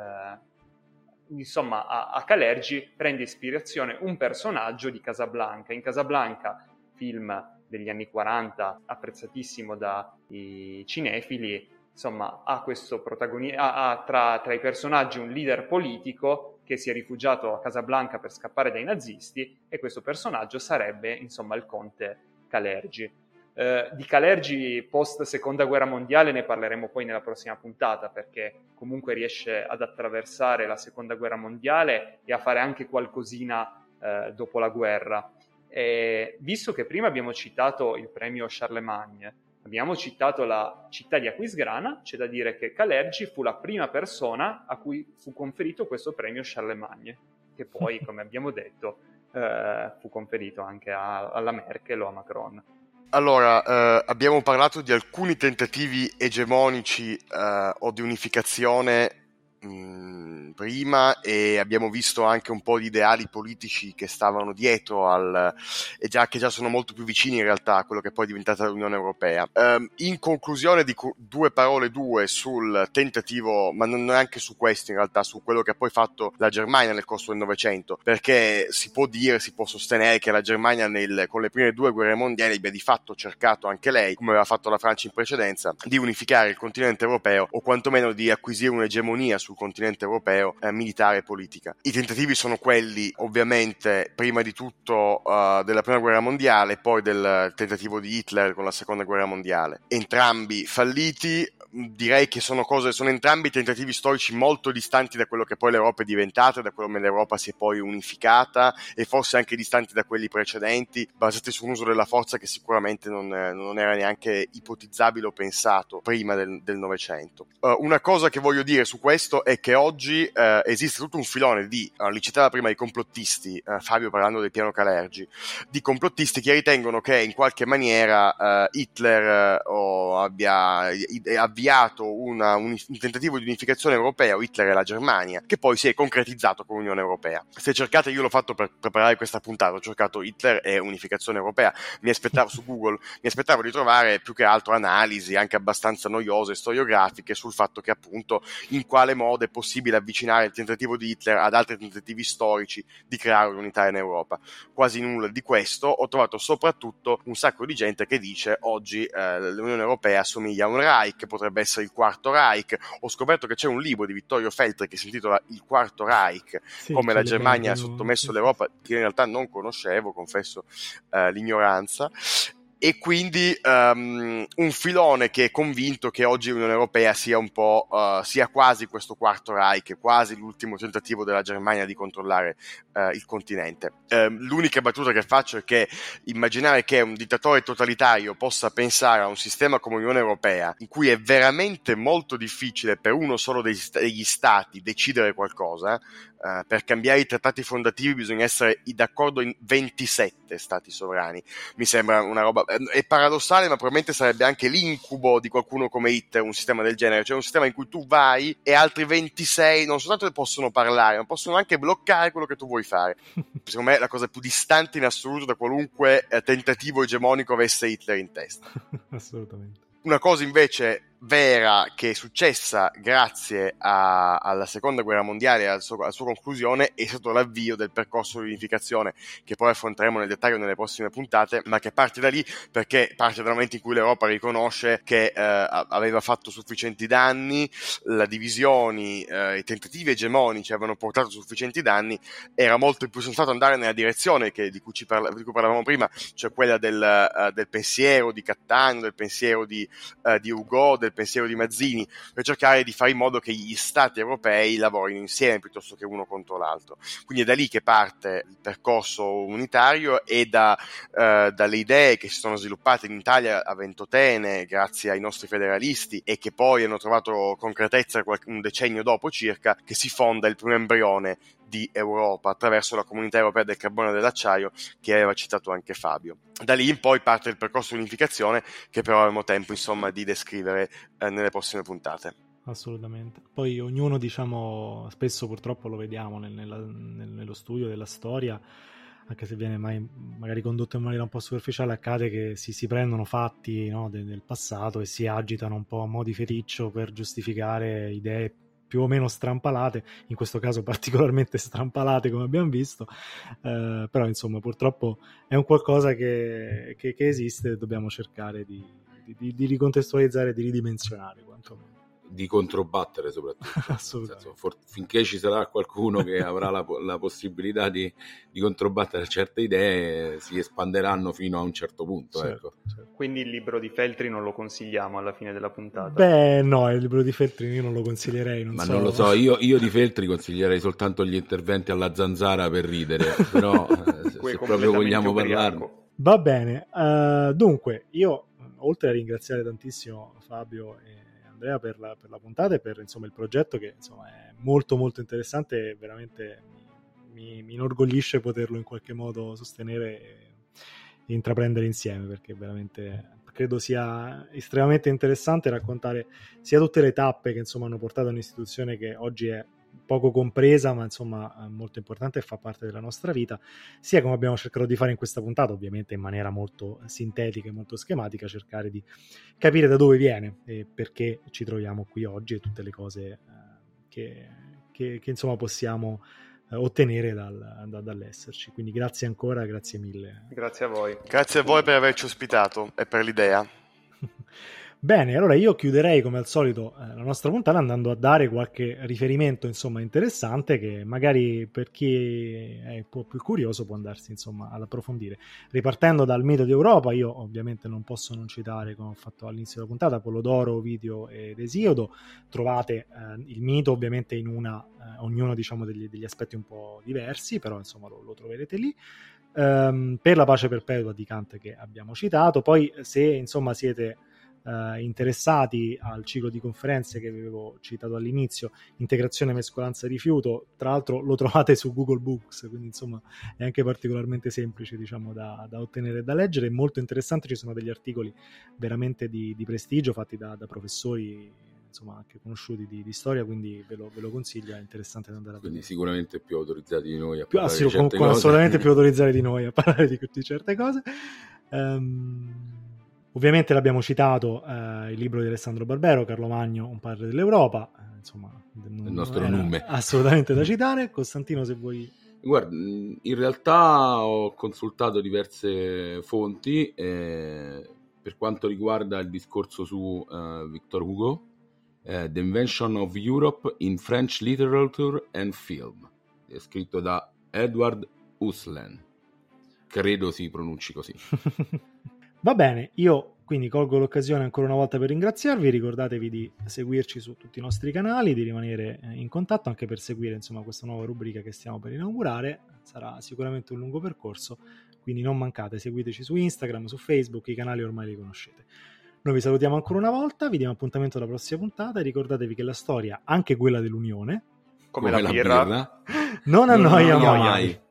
insomma, a Kalergi prende ispirazione un personaggio di Casablanca. In Casablanca, film degli anni 40, apprezzatissimo dai cinefili, insomma, ha questo protagonista, tra i personaggi un leader politico che si è rifugiato a Casablanca per scappare dai nazisti, e questo personaggio sarebbe, insomma, il conte Kalergi. Di Kalergi post Seconda Guerra Mondiale ne parleremo poi nella prossima puntata, perché comunque riesce ad attraversare la Seconda Guerra Mondiale e a fare anche qualcosina dopo la guerra. Visto che prima abbiamo citato il premio Charlemagne, abbiamo citato la città di Aquisgrana, c'è da dire che Kalergi fu la prima persona a cui fu conferito questo premio Charlemagne, che poi, come abbiamo detto, fu conferito anche alla Merkel o a Macron. Allora, abbiamo parlato di alcuni tentativi egemonici o di unificazione prima, e abbiamo visto anche un po' di ideali politici che stavano dietro che già sono molto più vicini in realtà a quello che poi è diventata l'Unione Europea. In conclusione dico due parole sul tentativo, ma non neanche su questo in realtà, su quello che ha poi fatto la Germania nel corso del Novecento, perché si può sostenere che la Germania con le prime due guerre mondiali abbia di fatto cercato anche lei, come aveva fatto la Francia in precedenza, di unificare il continente europeo, o quantomeno di acquisire un'egemonia sul continente europeo militare e politica. I tentativi sono quelli, ovviamente, prima di tutto della prima guerra mondiale, poi del tentativo di Hitler con la seconda guerra mondiale. Entrambi falliti. Direi che sono entrambi tentativi storici molto distanti da quello che poi l'Europa è diventata, da quello che l'Europa si è poi unificata, e forse anche distanti da quelli precedenti, basati su un uso della forza che sicuramente non era neanche ipotizzabile o pensato prima del Novecento. Una cosa che voglio dire su questo questo è che oggi esiste tutto un filone li citava prima i complottisti, Fabio parlando del piano Kalergi, di complottisti che ritengono che in qualche maniera Hitler abbia avviato un tentativo di unificazione europea, o Hitler e la Germania, che poi si è concretizzato con l'Unione Europea. Se cercate, io l'ho fatto per preparare questa puntata, ho cercato Hitler e unificazione europea, su Google, mi aspettavo di trovare più che altro analisi anche abbastanza noiose, storiografiche, sul fatto che appunto in quale modo è possibile avvicinare il tentativo di Hitler ad altri tentativi storici di creare un'unità in Europa. Quasi nulla di questo. Ho trovato soprattutto un sacco di gente che dice oggi l'Unione Europea assomiglia a un Reich, potrebbe essere il quarto Reich. Ho scoperto che c'è un libro di Vittorio Feltri che si intitola Il quarto Reich, come la Germania ha sottomesso l'Europa, che in realtà non conoscevo, confesso l'ignoranza. E quindi un filone che è convinto che oggi l'Unione Europea sia un po' sia quasi questo quarto Reich, quasi l'ultimo tentativo della Germania di controllare il continente. L'unica battuta che faccio è che immaginare che un dittatore totalitario possa pensare a un sistema come l'Unione Europea, in cui è veramente molto difficile per uno solo degli stati decidere qualcosa, per cambiare i trattati fondativi bisogna essere d'accordo in 27 stati sovrani. Mi sembra una roba, è paradossale, ma probabilmente sarebbe anche l'incubo di qualcuno come Hitler, un sistema del genere, cioè un sistema in cui tu vai e altri 26 non soltanto possono parlare, ma possono anche bloccare quello che tu vuoi fare. Secondo me è la cosa più distante in assoluto da qualunque tentativo egemonico avesse Hitler in testa. Assolutamente. Una cosa invece vera che è successa grazie alla seconda guerra mondiale e alla sua conclusione è stato l'avvio del percorso di unificazione, che poi affronteremo nel dettaglio nelle prossime puntate, ma che parte da lì, perché parte dal momento in cui l'Europa riconosce che aveva fatto sufficienti danni, le divisioni, i tentativi egemonici avevano portato sufficienti danni. Era molto più sensato andare nella direzione di cui parlavamo prima, cioè quella del pensiero di Cattaneo, del pensiero di Hugo, del pensiero di Mazzini, per cercare di fare in modo che gli stati europei lavorino insieme piuttosto che uno contro l'altro. Quindi è da lì che parte il percorso unitario, e dalle idee che si sono sviluppate in Italia a Ventotene grazie ai nostri federalisti, e che poi hanno trovato concretezza un decennio dopo circa, che si fonda il primo embrione di Europa attraverso la Comunità Europea del Carbone e dell'Acciaio, che aveva citato anche Fabio. Da lì in poi parte il percorso di unificazione, che però avremo tempo insomma di descrivere nelle prossime puntate. Assolutamente. Poi ognuno, diciamo, spesso purtroppo lo vediamo nello studio della storia, anche se viene magari condotto in maniera un po' superficiale, accade che si prendono fatti, no, del passato e si agitano un po' a mo' di feticcio per giustificare idee più o meno strampalate, in questo caso particolarmente strampalate come abbiamo visto, però insomma purtroppo è un qualcosa che esiste, e dobbiamo cercare di ricontestualizzare, di ridimensionare quantomeno. Di controbattere soprattutto. Assolutamente. Finché ci sarà qualcuno che avrà la possibilità di controbattere certe idee, si espanderanno fino a un certo punto. Certo, ecco. certo. Quindi il libro di Feltri non lo consigliamo alla fine della puntata? Beh, no, il libro di Feltri io non lo consiglierei. Non lo so, io di Feltri consiglierei soltanto gli interventi alla zanzara per ridere, però se proprio vogliamo parlarne. Va bene, dunque io, oltre a ringraziare tantissimo Fabio e Andrea per la puntata e per insomma il progetto, che insomma è molto molto interessante, e veramente mi inorgoglisce poterlo in qualche modo sostenere e intraprendere insieme, perché veramente credo sia estremamente interessante raccontare sia tutte le tappe che insomma hanno portato a un'istituzione che oggi è poco compresa, ma insomma molto importante e fa parte della nostra vita, sia come abbiamo cercato di fare in questa puntata, ovviamente in maniera molto sintetica e molto schematica, cercare di capire da dove viene e perché ci troviamo qui oggi, e tutte le cose che insomma possiamo ottenere dall'esserci. Quindi grazie ancora, grazie mille. Grazie a voi. Grazie a voi per averci ospitato e per l'idea. Bene, allora io chiuderei come al solito la nostra puntata andando a dare qualche riferimento insomma interessante, che magari per chi è un po' più curioso può andarsi insomma ad approfondire. Ripartendo dal mito di Europa, io ovviamente non posso non citare, come ho fatto all'inizio della puntata, Apollodoro, Ovidio ed Esiodo. Trovate il mito ovviamente in ognuno diciamo degli aspetti un po' diversi, però insomma lo troverete lì. Per la pace perpetua di Kant, che abbiamo citato. Poi se insomma siete interessati al ciclo di conferenze che avevo citato all'inizio, integrazione, mescolanza, rifiuto, tra l'altro lo trovate su Google Books, quindi insomma è anche particolarmente semplice, diciamo, da ottenere e da leggere, è molto interessante, ci sono degli articoli veramente di prestigio fatti da professori, insomma, anche conosciuti di storia, quindi ve lo consiglio, è interessante da andare a vedere. Quindi sicuramente più autorizzati di noi a parlare di certe cose. Assolutamente più autorizzati di noi a parlare di certe cose. Ovviamente l'abbiamo citato, il libro di Alessandro Barbero, Carlo Magno, Un padre dell'Europa, insomma, il nostro nome. Assolutamente da citare. Costantino, se vuoi... Guarda, in realtà ho consultato diverse fonti per quanto riguarda il discorso su Victor Hugo, The Invention of Europe in French Literature and Film, è scritto da Edward Uslan, credo si pronunci così. Va bene, io quindi colgo l'occasione ancora una volta per ringraziarvi, ricordatevi di seguirci su tutti i nostri canali, di rimanere in contatto anche per seguire, insomma, questa nuova rubrica che stiamo per inaugurare, sarà sicuramente un lungo percorso, quindi non mancate, seguiteci su Instagram, su Facebook, i canali ormai li conoscete. Noi vi salutiamo ancora una volta, vi diamo appuntamento alla prossima puntata e ricordatevi che la storia, anche quella dell'Unione, come la birra, non annoia mai.